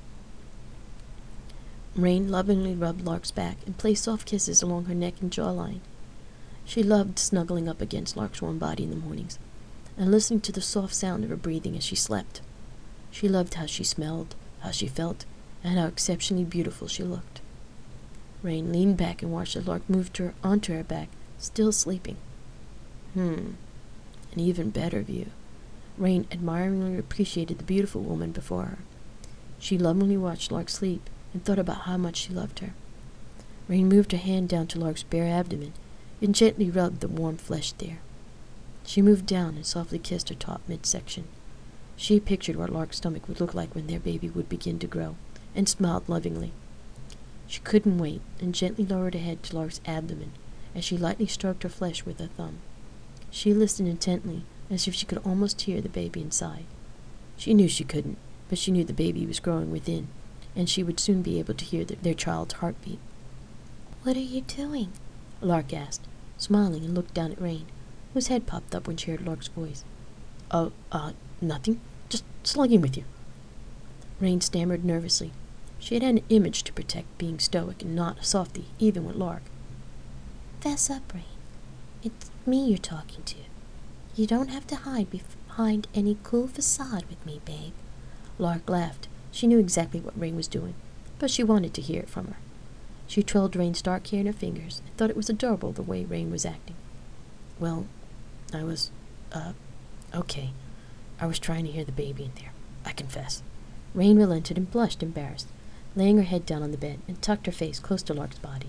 Speaker 3: Rain lovingly rubbed Lark's back and placed soft kisses along her neck and jawline. She loved snuggling up against Lark's warm body in the mornings, and listening to the soft sound of her breathing as she slept. She loved how she smelled, how she felt, and how exceptionally beautiful she looked. Rain leaned back and watched as Lark moved her onto her back, still sleeping. An even better view. Rain admiringly appreciated the beautiful woman before her. She lovingly watched Lark sleep and thought about how much she loved her. Rain moved her hand down to Lark's bare abdomen and gently rubbed the warm flesh there. She moved down and softly kissed her top midsection. She pictured what Lark's stomach would look like when their baby would begin to grow, and smiled lovingly. She couldn't wait, and gently lowered her head to Lark's abdomen as she lightly stroked her flesh with her thumb. She listened intently, as if she could almost hear the baby inside. She knew she couldn't, but she knew the baby was growing within, and she would soon be able to hear their child's heartbeat.
Speaker 6: What are you doing?
Speaker 3: Lark asked, smiling, and looked down at Rain, whose head popped up when she heard Lark's voice. Nothing. Just slugging with you. Rain stammered nervously. She had an image to protect, being stoic and not a softie, even with Lark.
Speaker 6: Fess up, Rain. It's me you're talking to. You don't have to hide behind any cool facade with me, babe.
Speaker 3: Lark laughed. She knew exactly what Rain was doing, but she wanted to hear it from her. She twirled Rain's dark hair in her fingers and thought it was adorable the way Rain was acting. Well, I was, okay. I was trying to hear the baby in there, I confess. Rain relented and blushed embarrassed, laying her head down on the bed and tucked her face close to Lark's body.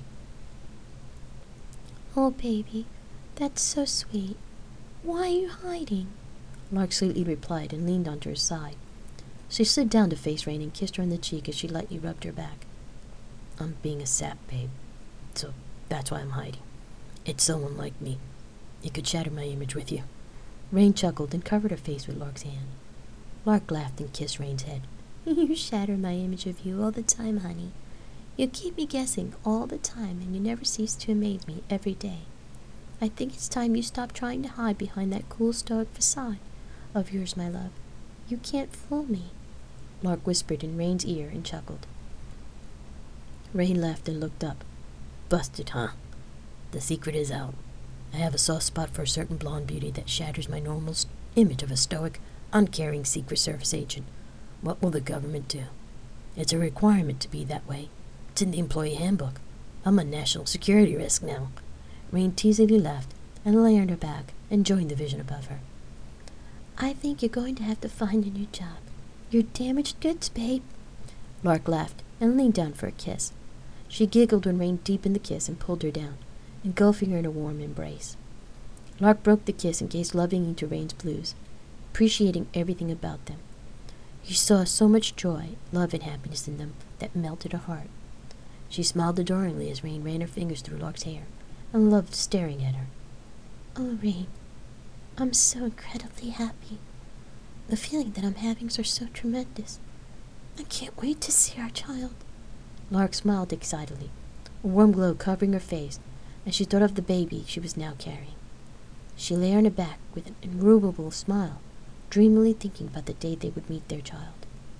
Speaker 6: Oh, baby, that's so sweet. Why are you hiding?
Speaker 3: Lark sweetly replied and leaned onto her side. She slid down to face Rain and kissed her on the cheek as she lightly rubbed her back. I'm being a sap, babe, so that's why I'm hiding. It's so unlike me. You could shatter my image with you. Rain chuckled and covered her face with Lark's hand. Lark laughed and kissed Rain's head.
Speaker 6: You shatter my image of you all the time, honey. You keep me guessing all the time, and you never cease to amaze me every day. I think it's time you stop trying to hide behind that cool stoic facade of yours, my love. You can't fool me.
Speaker 3: Lark whispered in Rain's ear and chuckled. Rain laughed and looked up. Busted, huh? The secret is out. I have a soft spot for a certain blonde beauty that shatters my normal image of a stoic, uncaring Secret Service agent. What will the government do? It's a requirement to be that way. It's in the employee handbook. I'm a national security risk now. Rain teasingly laughed and lay on her back, enjoying the vision above her.
Speaker 6: I think you're going to have to find a new job. You're damaged goods, babe.
Speaker 3: Lark laughed and leaned down for a kiss. She giggled when Rain deepened the kiss and pulled her down, engulfing her in a warm embrace. Lark broke the kiss and gazed lovingly into Rain's blues, appreciating everything about them. She saw so much joy, love, and happiness in them that melted her heart. She smiled adoringly as Rain ran her fingers through Lark's hair and loved staring at her.
Speaker 6: Oh, Rain, I'm so incredibly happy. The feeling that I'm having is so tremendous. I can't wait to see our child.
Speaker 3: Lark smiled excitedly, a warm glow covering her face as she thought of the baby she was now carrying. She lay on her back with an immovable smile, dreamily thinking about the day they would meet their child.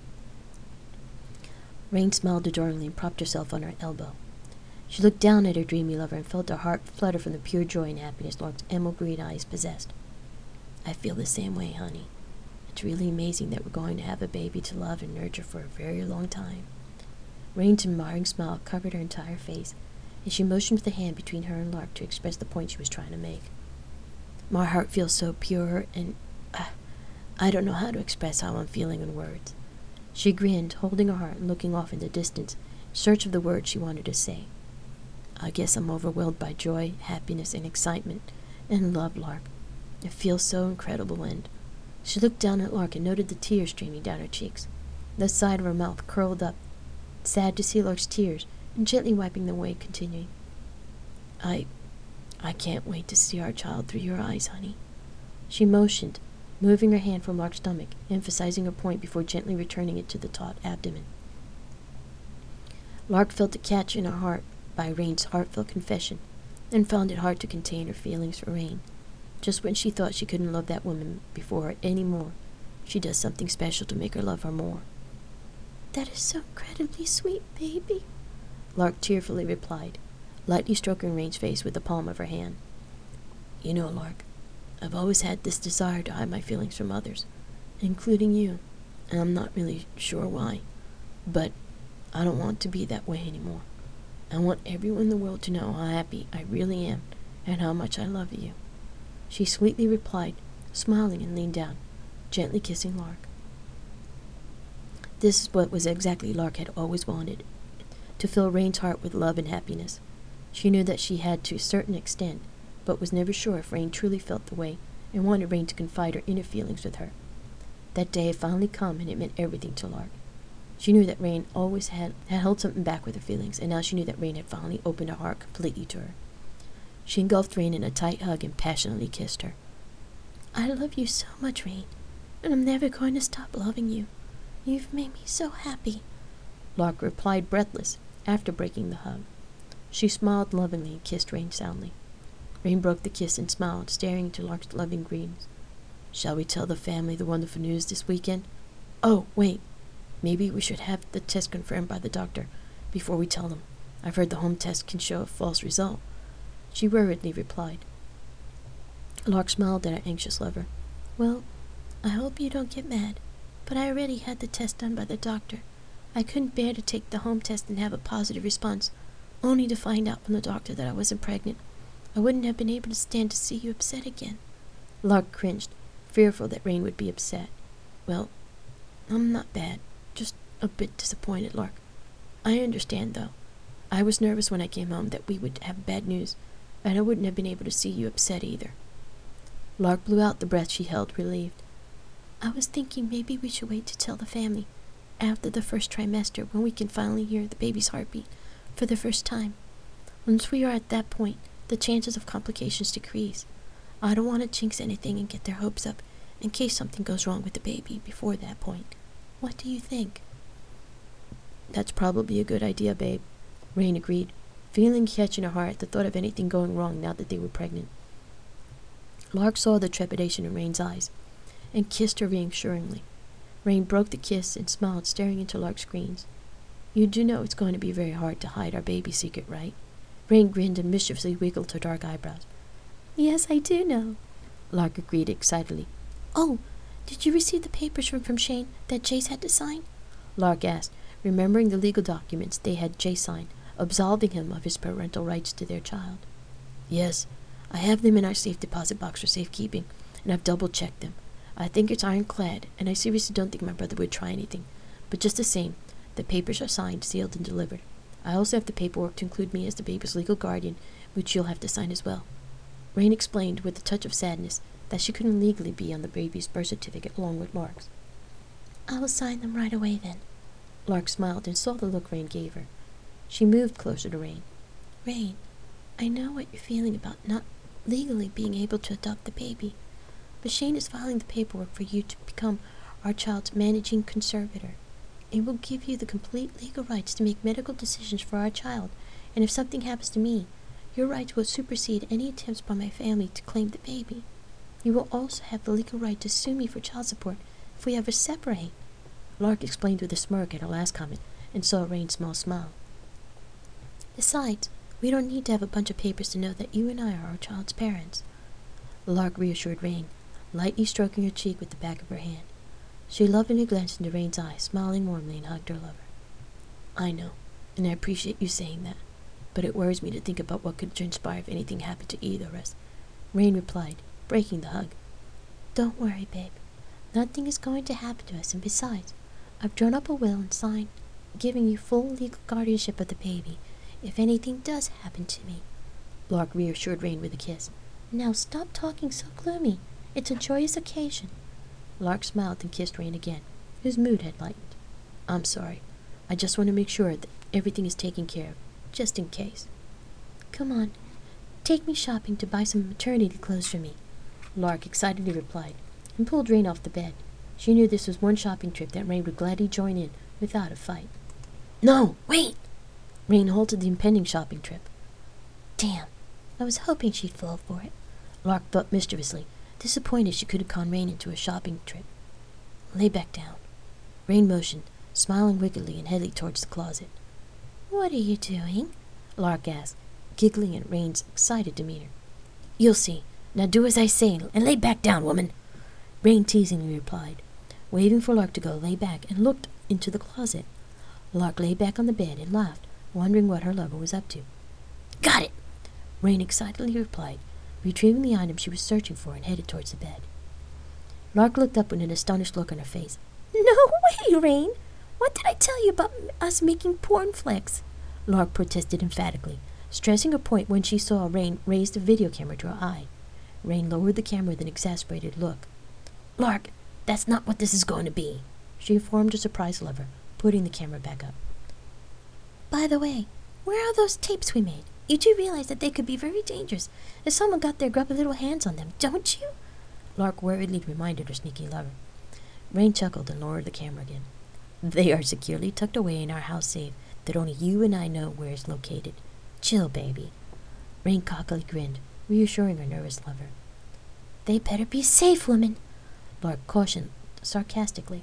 Speaker 3: Rain smiled adoringly and propped herself on her elbow. She looked down at her dreamy lover and felt her heart flutter from the pure joy and happiness Lark's emerald green eyes possessed. I feel the same way, honey. It's really amazing that we're going to have a baby to love and nurture for a very long time. Rain's admiring smile covered her entire face, and she motioned with a hand between her and Lark to express the point she was trying to make. My heart feels so pure, and I don't know how to express how I'm feeling in words. She grinned, holding her heart and looking off in the distance, in search of the words she wanted to say. I guess I'm overwhelmed by joy, happiness, and excitement, and love, Lark. It feels so incredible, and... She looked down at Lark and noted the tears streaming down her cheeks. The side of her mouth curled up, sad to see Lark's tears, and gently wiping them away, continuing. I can't wait to see our child through your eyes, honey. She motioned, moving her hand from Lark's stomach, emphasizing her point before gently returning it to the taut abdomen. Lark felt a catch in her heart by Rain's heartfelt confession, and found it hard to contain her feelings for Rain. Just when she thought she couldn't love that woman before her any more, she does something special to make her love her more.
Speaker 6: That is so incredibly sweet, baby,
Speaker 3: Lark tearfully replied, lightly stroking Rain's face with the palm of her hand. You know, Lark, I've always had this desire to hide my feelings from others, including you, and I'm not really sure why, but I don't want to be that way anymore. I want everyone in the world to know how happy I really am and how much I love you. She sweetly replied, smiling, and leaned down, gently kissing Lark. This is what was exactly Lark had always wanted, to fill Rain's heart with love and happiness. She knew that she had to a certain extent, but was never sure if Rain truly felt the way and wanted Rain to confide her inner feelings with her. That day had finally come, and it meant everything to Lark. She knew that Rain always had held something back with her feelings, and now she knew that Rain had finally opened her heart completely to her. She engulfed Rain in a tight hug and passionately kissed her.
Speaker 6: I love you so much, Rain, and I'm never going to stop loving you. You've made me so happy.
Speaker 3: Lark replied breathless after breaking the hug. She smiled lovingly and kissed Rain soundly. Rain broke the kiss and smiled, staring into Lark's loving greens. Shall we tell the family the wonderful news this weekend? Oh, wait. Maybe we should have the test confirmed by the doctor before we tell them. I've heard the home test can show a false result. She worriedly replied. Lark smiled at her anxious lover.
Speaker 6: Well, I hope you don't get mad, but I already had the test done by the doctor. I couldn't bear to take the home test and have a positive response, only to find out from the doctor that I wasn't pregnant. I wouldn't have been able to stand to see you upset again.
Speaker 3: Lark cringed, fearful that Rain would be upset. Well, I'm not bad, just a bit disappointed, Lark. I understand, though. I was nervous when I came home that we would have bad news, and I wouldn't have been able to see you upset either. Lark blew out the breath she held, relieved.
Speaker 6: I was thinking maybe we should wait to tell the family after the first trimester, when we can finally hear the baby's heartbeat for the first time. Once we are at that point, the chances of complications decrease. I don't want to jinx anything and get their hopes up in case something goes wrong with the baby before that point. What do you think?
Speaker 3: That's probably a good idea, babe, Rain agreed, feeling a catch in her heart at the thought of anything going wrong now that they were pregnant. Lark saw the trepidation in Rain's eyes and kissed her reassuringly. Rain broke the kiss and smiled, staring into Lark's screens. You do know it's going to be very hard to hide our baby secret, right? Rain grinned and mischievously wiggled her dark eyebrows.
Speaker 6: Yes, I do know,
Speaker 3: Lark agreed excitedly.
Speaker 6: Oh, did you receive the papers from Shane that Jace had to sign?
Speaker 3: Lark asked, remembering the legal documents they had Jace sign, absolving him of his parental rights to their child. Yes, I have them in our safe deposit box for safekeeping, and I've double-checked them. I think it's ironclad, and I seriously don't think my brother would try anything. But just the same, the papers are signed, sealed, and delivered. I also have the paperwork to include me as the baby's legal guardian, which you'll have to sign as well. Rain explained with a touch of sadness that she couldn't legally be on the baby's birth certificate along with Lark's.
Speaker 6: I will sign them right away then.
Speaker 3: Lark smiled and saw the look Rain gave her. She moved closer to Rain.
Speaker 6: Rain, I know what you're feeling about not legally being able to adopt the baby, but Shane is filing the paperwork for you to become our child's managing conservator. It will give you the complete legal rights to make medical decisions for our child, and if something happens to me, your rights will supersede any attempts by my family to claim the baby. You will also have the legal right to sue me for child support if we ever separate.
Speaker 3: Lark explained with a smirk at her last comment, and saw Rain's small smile.
Speaker 6: Besides, we don't need to have a bunch of papers to know that you and I are our child's parents.
Speaker 3: Lark reassured Rain, lightly stroking her cheek with the back of her hand. She lovingly glanced into Rain's eyes, smiling warmly, and hugged her lover. I know, and I appreciate you saying that, but it worries me to think about what could transpire if anything happened to either of us, Rain replied, breaking the hug.
Speaker 6: Don't worry, babe. Nothing is going to happen to us, and besides, I've drawn up a will and signed, giving you full legal guardianship of the baby if anything does happen to me.
Speaker 3: Lark reassured Rain with a kiss.
Speaker 6: Now stop talking so gloomy. It's a joyous occasion.
Speaker 3: Lark smiled and kissed Rain again, whose mood had lightened. I'm sorry. I just want to make sure that everything is taken care of, just in case.
Speaker 6: Come on. Take me shopping to buy some maternity clothes for me,
Speaker 3: Lark excitedly replied, and pulled Rain off the bed. She knew this was one shopping trip that Rain would gladly join in without a fight. No, wait! Rain halted the impending shopping trip.
Speaker 6: Damn, I was hoping she'd fall for it,
Speaker 3: Lark thought mischievously, disappointed she could have con Rain into a shopping trip. Lay back down. Rain motioned, smiling wickedly and headed towards the closet.
Speaker 6: What are you doing?
Speaker 3: Lark asked, giggling at Rain's excited demeanor. You'll see. Now do as I say and lay back down, woman, Rain teasingly replied, waving for Lark to go lay back, and looked into the closet. Lark lay back on the bed and laughed, wondering what her lover was up to. Got it! Rain excitedly replied, retrieving the item she was searching for and headed towards the bed. Lark looked up with an astonished look on her face.
Speaker 6: No way, Rain! What did I tell you about us making porn flicks?
Speaker 3: Lark protested emphatically, stressing her point when she saw Rain raise the video camera to her eye. Rain lowered the camera with an exasperated look. Lark, that's not what this is going to be, she informed her surprised lover, putting the camera back up.
Speaker 6: By the way, where are those tapes we made? You do realize that they could be very dangerous if someone got their grubby little hands on them, don't you?
Speaker 3: Lark worriedly reminded her sneaky lover. Rain chuckled and lowered the camera again. They are securely tucked away in our house safe that only you and I know where it's located. Chill, baby. Rain cockily grinned, reassuring her nervous lover.
Speaker 6: They better be safe, woman,
Speaker 3: Lark cautioned sarcastically.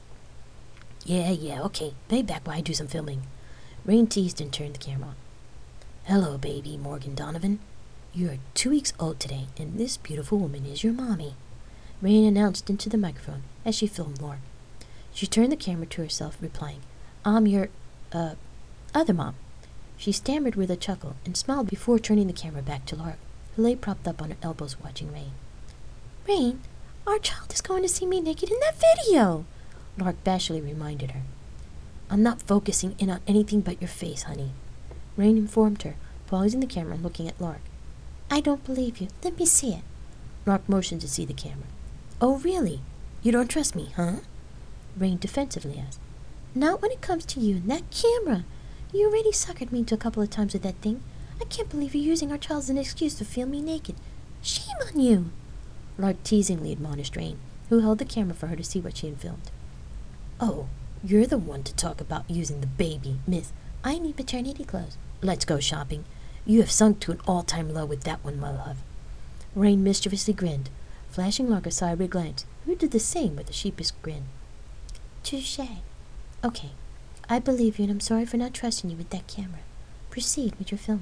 Speaker 3: Yeah, okay. Lay back while I do some filming. Rain teased and turned the camera on. Hello, baby, Morgan Donovan. You are 2 weeks old today, and this beautiful woman is your mommy, Rain announced into the microphone as she filmed Lark. She turned the camera to herself, replying, I'm your, other mom. She stammered with a chuckle and smiled before turning the camera back to Lark, who lay propped up on her elbows watching Rain.
Speaker 6: Rain, our child is going to see me naked in that video,
Speaker 3: Lark bashfully reminded her. I'm not focusing in on anything but your face, honey, Rain informed her, pausing the camera and looking at Lark.
Speaker 6: I don't believe you. Let me see it.
Speaker 3: Lark motioned to see the camera. Oh, really? You don't trust me, huh? Rain defensively asked.
Speaker 6: Not when it comes to you and that camera. You already suckered me into a couple of times with that thing. I can't believe you're using our child as an excuse to film me naked. Shame on you,
Speaker 3: Lark teasingly admonished Rain, who held the camera for her to see what she had filmed. Oh, you're the one to talk about using the baby, Miss. I need maternity clothes. Let's go shopping. You have sunk to an all-time low with that one, my love. Rain mischievously grinned, flashing Lark a sideways glance, who did the same with a sheepish grin.
Speaker 6: Touché. Okay, I believe you, and I'm sorry for not trusting you with that camera. Proceed with your filming.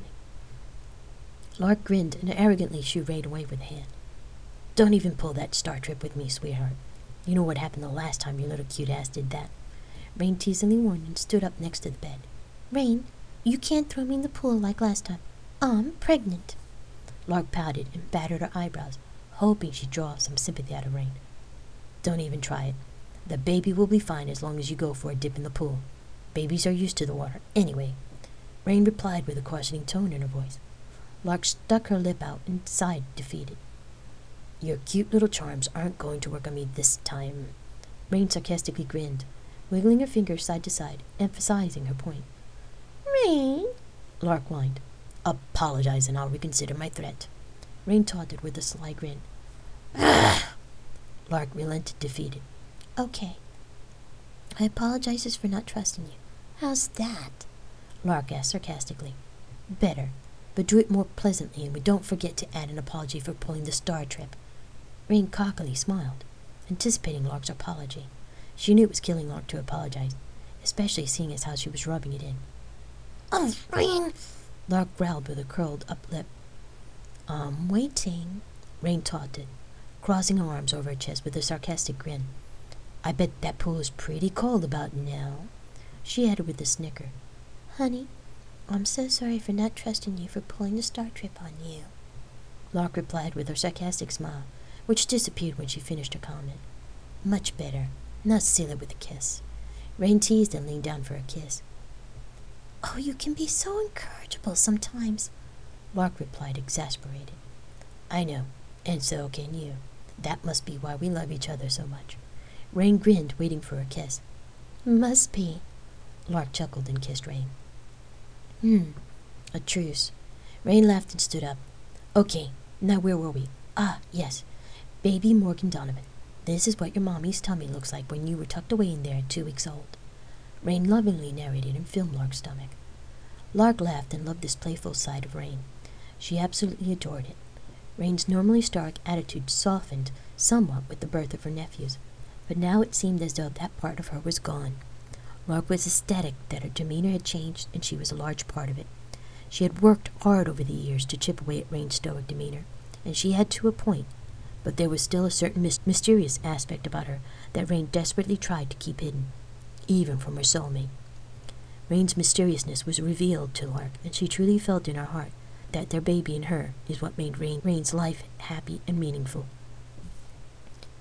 Speaker 3: Lark grinned and arrogantly shooed Rain away with a hand. Don't even pull that Star Trip with me, sweetheart. You know what happened the last time your little cute ass did that. Rain teasingly warned and stood up next to the bed.
Speaker 6: Rain, you can't throw me in the pool like last time. I'm pregnant.
Speaker 3: Lark pouted and battered her eyebrows, hoping she'd draw some sympathy out of Rain. Don't even try it. The baby will be fine as long as you go for a dip in the pool. Babies are used to the water anyway, Rain replied with a cautioning tone in her voice. Lark stuck her lip out and sighed, defeated. Your cute little charms aren't going to work on me this time. Rain sarcastically grinned, wiggling her fingers side to side, emphasizing her point.
Speaker 6: Rain,
Speaker 3: Lark whined. Apologize and I'll reconsider my threat. Rain taunted with a sly grin. Lark relented, defeated.
Speaker 6: Okay. I apologize for not trusting you. How's that?
Speaker 3: Lark asked sarcastically. Better, but do it more pleasantly, and we don't forget to add an apology for pulling the Star Trip. Rain cockily smiled, anticipating Lark's apology. She knew it was killing Lark to apologize, especially seeing as how she was rubbing it in.
Speaker 6: Oh, Rain!
Speaker 3: Lark growled with a curled up lip. I'm waiting, Rain taunted, crossing her arms over her chest with a sarcastic grin. I bet that pool is pretty cold about now, she added with a snicker.
Speaker 6: Honey, I'm so sorry for not trusting you for pulling the Star Trip on you,
Speaker 3: Lark replied with her sarcastic smile, which disappeared when she finished her comment. Much better. Now seal it with a kiss. Rain teased and leaned down for a kiss.
Speaker 6: Oh, you can be so incorrigible sometimes,
Speaker 3: Lark replied, exasperated. I know, and so can you. That must be why we love each other so much. Rain grinned, waiting for a kiss.
Speaker 6: Must be.
Speaker 3: Lark chuckled and kissed Rain. A truce. Rain laughed and stood up. Okay, now where were we? Ah, yes. Baby Morgan Donovan. This is what your mommy's tummy looks like when you were tucked away in there at 2 weeks old. Rain lovingly narrated and filmed Lark's stomach. Lark laughed and loved this playful side of Rain. She absolutely adored it. Rain's normally stark attitude softened somewhat with the birth of her nephews, but now it seemed as though that part of her was gone. Lark was ecstatic that her demeanor had changed, and she was a large part of it. She had worked hard over the years to chip away at Rain's stoic demeanor, and she had to a point, but there was still a certain mysterious aspect about her that Rain desperately tried to keep hidden, even from her soulmate. Rain's mysteriousness was revealed to Lark, and she truly felt in her heart that their baby and her is what made Rain's life happy and meaningful.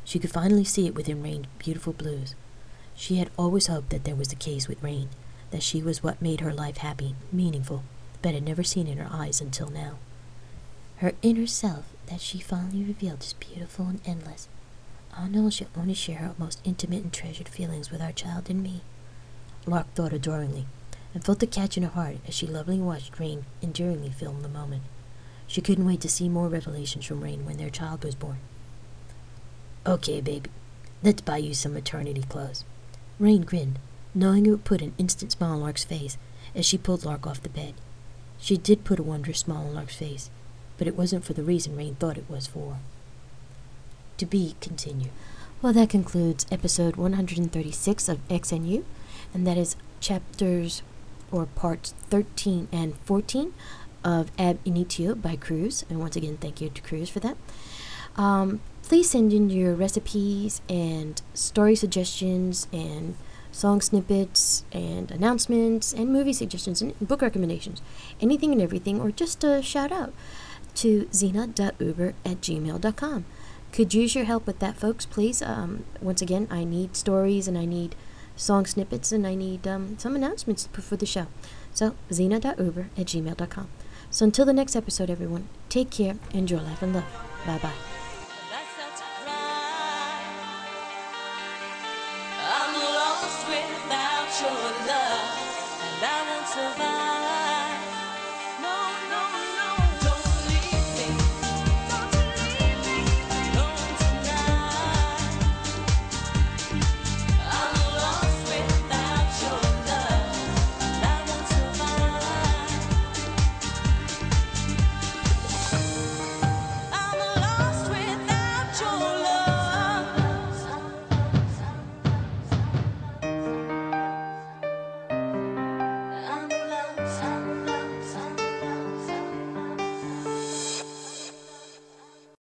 Speaker 3: She could finally see it within Rain's beautiful blues. She had always hoped that there was the case with Rain, that she was what made her life happy, meaningful, but had never seen in her eyes until now. Her inner self that she finally revealed is beautiful and endless. I know she'll only share her most intimate and treasured feelings with our child and me. Lark thought adoringly, and felt the catch in her heart as she lovingly watched Rain enduringly film the moment. She couldn't wait to see more revelations from Rain when their child was born. Okay, baby, let's buy you some maternity clothes. Rain grinned, knowing it would put an instant smile on Lark's face as she pulled Lark off the bed. She did put a wondrous smile on Lark's face, but it wasn't for the reason Rain thought it was for. To be continued. Well, that concludes episode 136 of XNU, and that is chapters or parts 13 and 14 of Ab Initio by Cruz. And once again, thank you to Cruz for that. Please send in your recipes and story suggestions and song snippets and announcements and movie suggestions and book recommendations, anything and everything, or just a shout out to zena.uber@gmail.com. Could use your help with that, folks, please. Once again, I need stories and I need song snippets and I need some announcements to put for the show. So zena.uber@gmail.com. So until the next episode, everyone, take care, enjoy life and love. Bye-bye.
Speaker 2: That's not to cry. I'm lost without your love, and I won't survive.